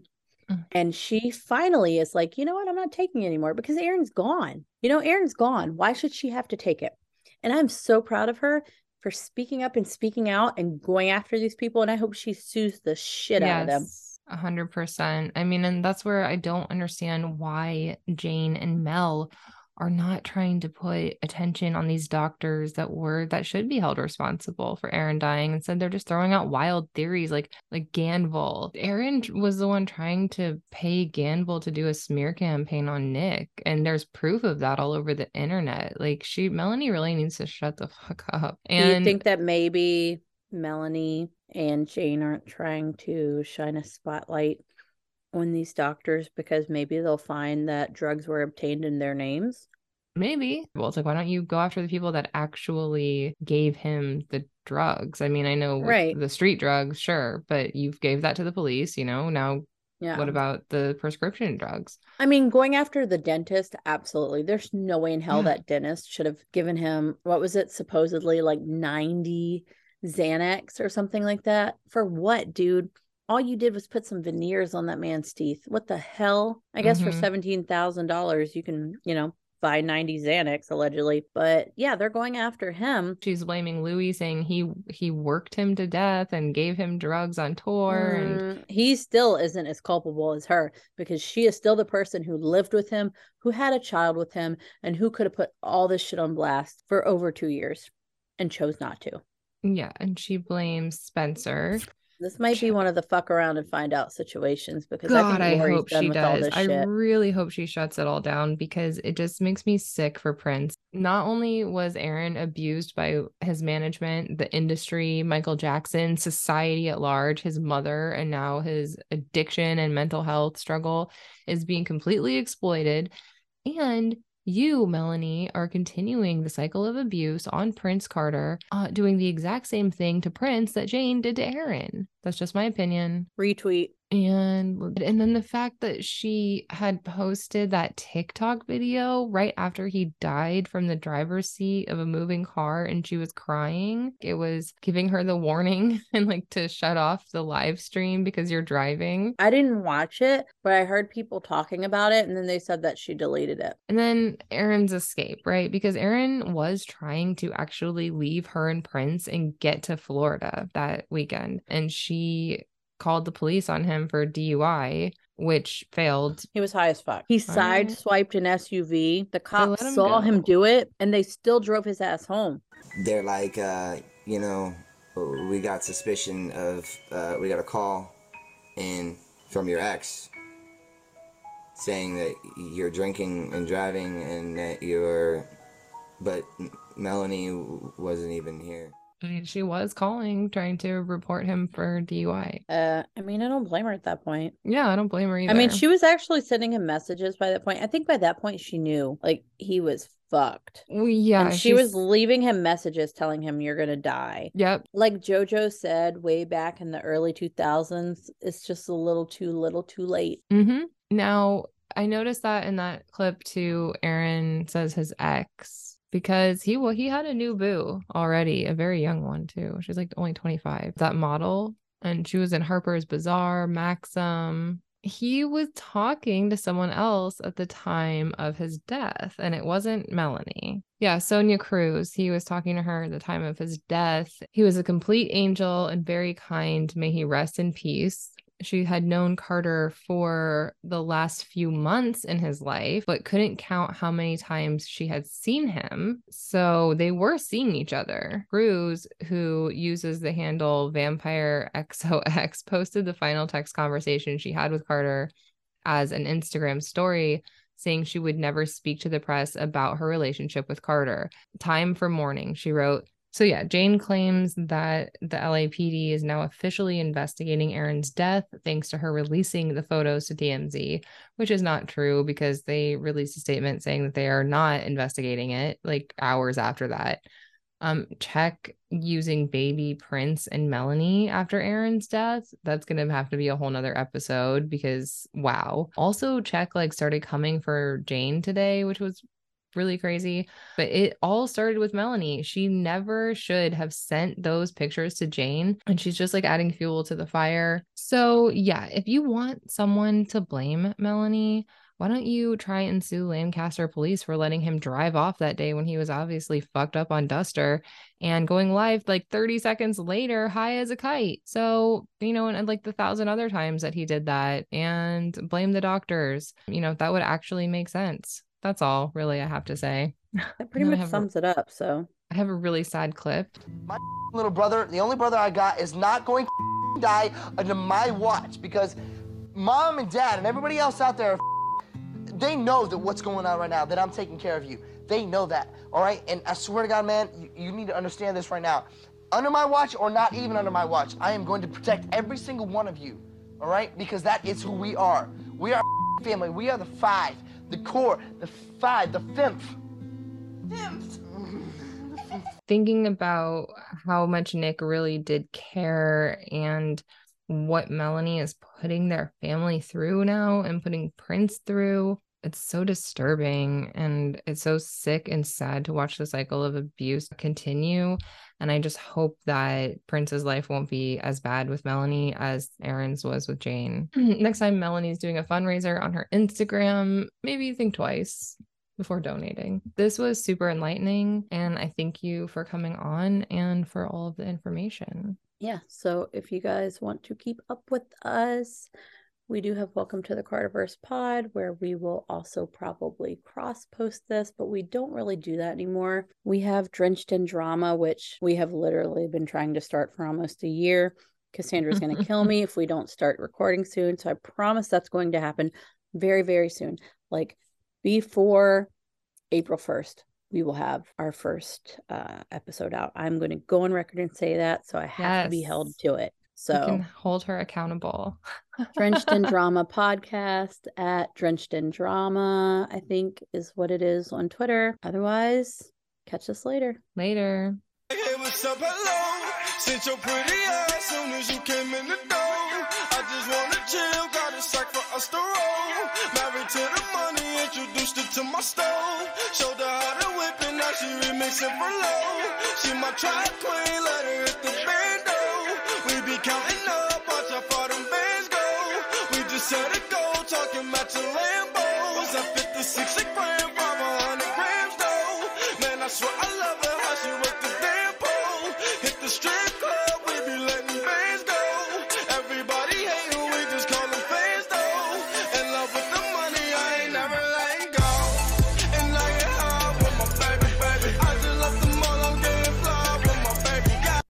Mm. And she finally is like, you know what? I'm not taking it anymore because Aaron's gone. You know, Aaron's gone. Why should she have to take it? And I'm so proud of her for speaking up and speaking out and going after these people. And I hope she sues the shit out of them. Yes, a hundred percent. I mean, and that's where I don't understand why Jane and Mel are not trying to put attention on these doctors that were that should be held responsible for Aaron dying. Instead, they're just throwing out wild theories like like Ganville. Aaron was the one trying to pay Ganville to do a smear campaign on Nick, and there's proof of that all over the internet. Like she, Melanie really needs to shut the fuck up. And do you think that maybe Melanie and Jane aren't trying to shine a spotlight on these doctors because maybe they'll find that drugs were obtained in their names? Maybe. Well, it's like, why don't you go after the people that actually gave him the drugs? I mean, I know right. the street drugs, sure, but you gave that to the police, you know, now yeah. What about the prescription drugs? I mean, going after the dentist, absolutely. There's no way in hell yeah. that dentist should have given him, what was it, supposedly like ninety Xanax or something like that. For what, dude? All you did was put some veneers on that man's teeth. What the hell? I guess mm-hmm. for seventeen thousand dollars, you can, you know, buy ninety Xanax, allegedly. But yeah, they're going after him. She's blaming Louis, saying he he worked him to death and gave him drugs on tour. Mm, and he still isn't as culpable as her because she is still the person who lived with him, who had a child with him, and who could have put all this shit on blast for over two years and chose not to. Yeah, and she blames Spencer. This might be one of the fuck around and find out situations because God, I think I Lori's hope done she with all does. this I shit. really hope she shuts it all down because it just makes me sick for Prince. Not only was Aaron abused by his management, the industry, Michael Jackson, society at large, his mother, and now his addiction and mental health struggle is being completely exploited. And you, Melanie, are continuing the cycle of abuse on Prince Carter, uh, doing the exact same thing to Prince that Jane did to Aaron. That's just my opinion. Retweet. And and then the fact that she had posted that TikTok video right after he died from the driver's seat of a moving car and she was crying. It was giving her the warning and like to shut off the live stream because you're driving. I didn't watch it, but I heard people talking about it and then they said that she deleted it. And then Aaron's escape, right? Because Aaron was trying to actually leave her and Prince and get to Florida that weekend. And she called the police on him for D U I, which failed. He was high as fuck. He Right. sideswiped an S U V. The cops let him saw go. him do it and they still drove his ass home. They're like, uh, you know, we got suspicion of, uh, we got a call in from your ex saying that you're drinking and driving and that you're, but Melanie wasn't even here. I mean, she was calling, trying to report him for D U I. Uh, I mean, I don't blame her at that point. Yeah, I don't blame her either. I mean, she was actually sending him messages by that point. I think by that point she knew, like, he was fucked. Well, yeah, and she she's- was leaving him messages telling him you're gonna die. Yep. Like JoJo said way back in the early two thousands, it's just a little too little too late. Mm-hmm. Now, I noticed that in that clip too, Aaron says his ex. Because he well, he had a new boo already, a very young one too. She's like only twenty-five. That model, and she was in Harper's Bazaar, Maxim. He was talking to someone else at the time of his death, and it wasn't Melanie. Yeah, Sonia Cruz. He was talking to her at the time of his death. He was a complete angel and very kind. May he rest in peace. She had known Carter for the last few months in his life, but couldn't count how many times she had seen him. So they were seeing each other. Cruz, who uses the handle Vampire X O X, posted the final text conversation she had with Carter as an Instagram story, saying she would never speak to the press about her relationship with Carter. Time for mourning, she wrote. So yeah, Jane claims that the L A P D is now officially investigating Aaron's death thanks to her releasing the photos to T M Z, which is not true because they released a statement saying that they are not investigating it like hours after that. Um, check using baby Prince and Melanie after Aaron's death. That's going to have to be a whole nother episode because wow. Also check like started coming for Jane today, which was really crazy. But it all started with Melanie. She never should have sent those pictures to Jane, and she's just like adding fuel to the fire. So yeah, if you want someone to blame Melanie, why don't you try and sue Lancaster police for letting him drive off that day when he was obviously fucked up on Duster and going live like thirty seconds later, high as a kite. So, you know, and, and like the thousand other times that he did that, and blame the doctors. You know, that would actually make sense. That's all really I have to say. That pretty much sums a, it up. So I have a really sad clip. My little brother, the only brother I got, is not going to die under my watch, because mom and dad and everybody else out there, they know that what's going on right now, that I'm taking care of you. They know that, all right? And I swear to God, man, you, you need to understand this right now. Under my watch or not even under my watch, I am going to protect every single one of you, all right? Because that is who we are. We are family. We are the five, the core, the five, the fifth. Fifth. Thinking about how much Nick really did care and what Melanie is putting their family through now and putting Prince through, it's so disturbing, and it's so sick and sad to watch the cycle of abuse continue. And I just hope that Prince's life won't be as bad with Melanie as Aaron's was with Jane. Next time Melanie's doing a fundraiser on her Instagram, maybe think twice before donating. This was super enlightening, and I thank you for coming on and for all of the information. Yeah, so if you guys want to keep up with us, we do have Welcome to the Carterverse Pod, where we will also probably cross-post this, but we don't really do that anymore. We have Drenched in Drama, which we have literally been trying to start for almost a year. Cassandra's going to kill me if we don't start recording soon, so I promise that's going to happen very, very soon. Like, before April first. We will have our first uh, episode out. I'm going to go on record and say that, so I have yes. to be held to it. So you can hold her accountable. Drenched in Drama podcast at Drenched in Drama, I think is what it is on Twitter. Otherwise, catch us later. Later. Hey, what's up? Hello. Since your pretty ass soon as you came in the door. I just want to chill, got a sack for us to roll. Married to the money, introduced her to my stove. Showed her how to whip it, now she remixing for low. She my track queen, let her hit the bando. We be counting up, watch how far them bands go. We just set a goal, talking about your Lambos. I fit the six, like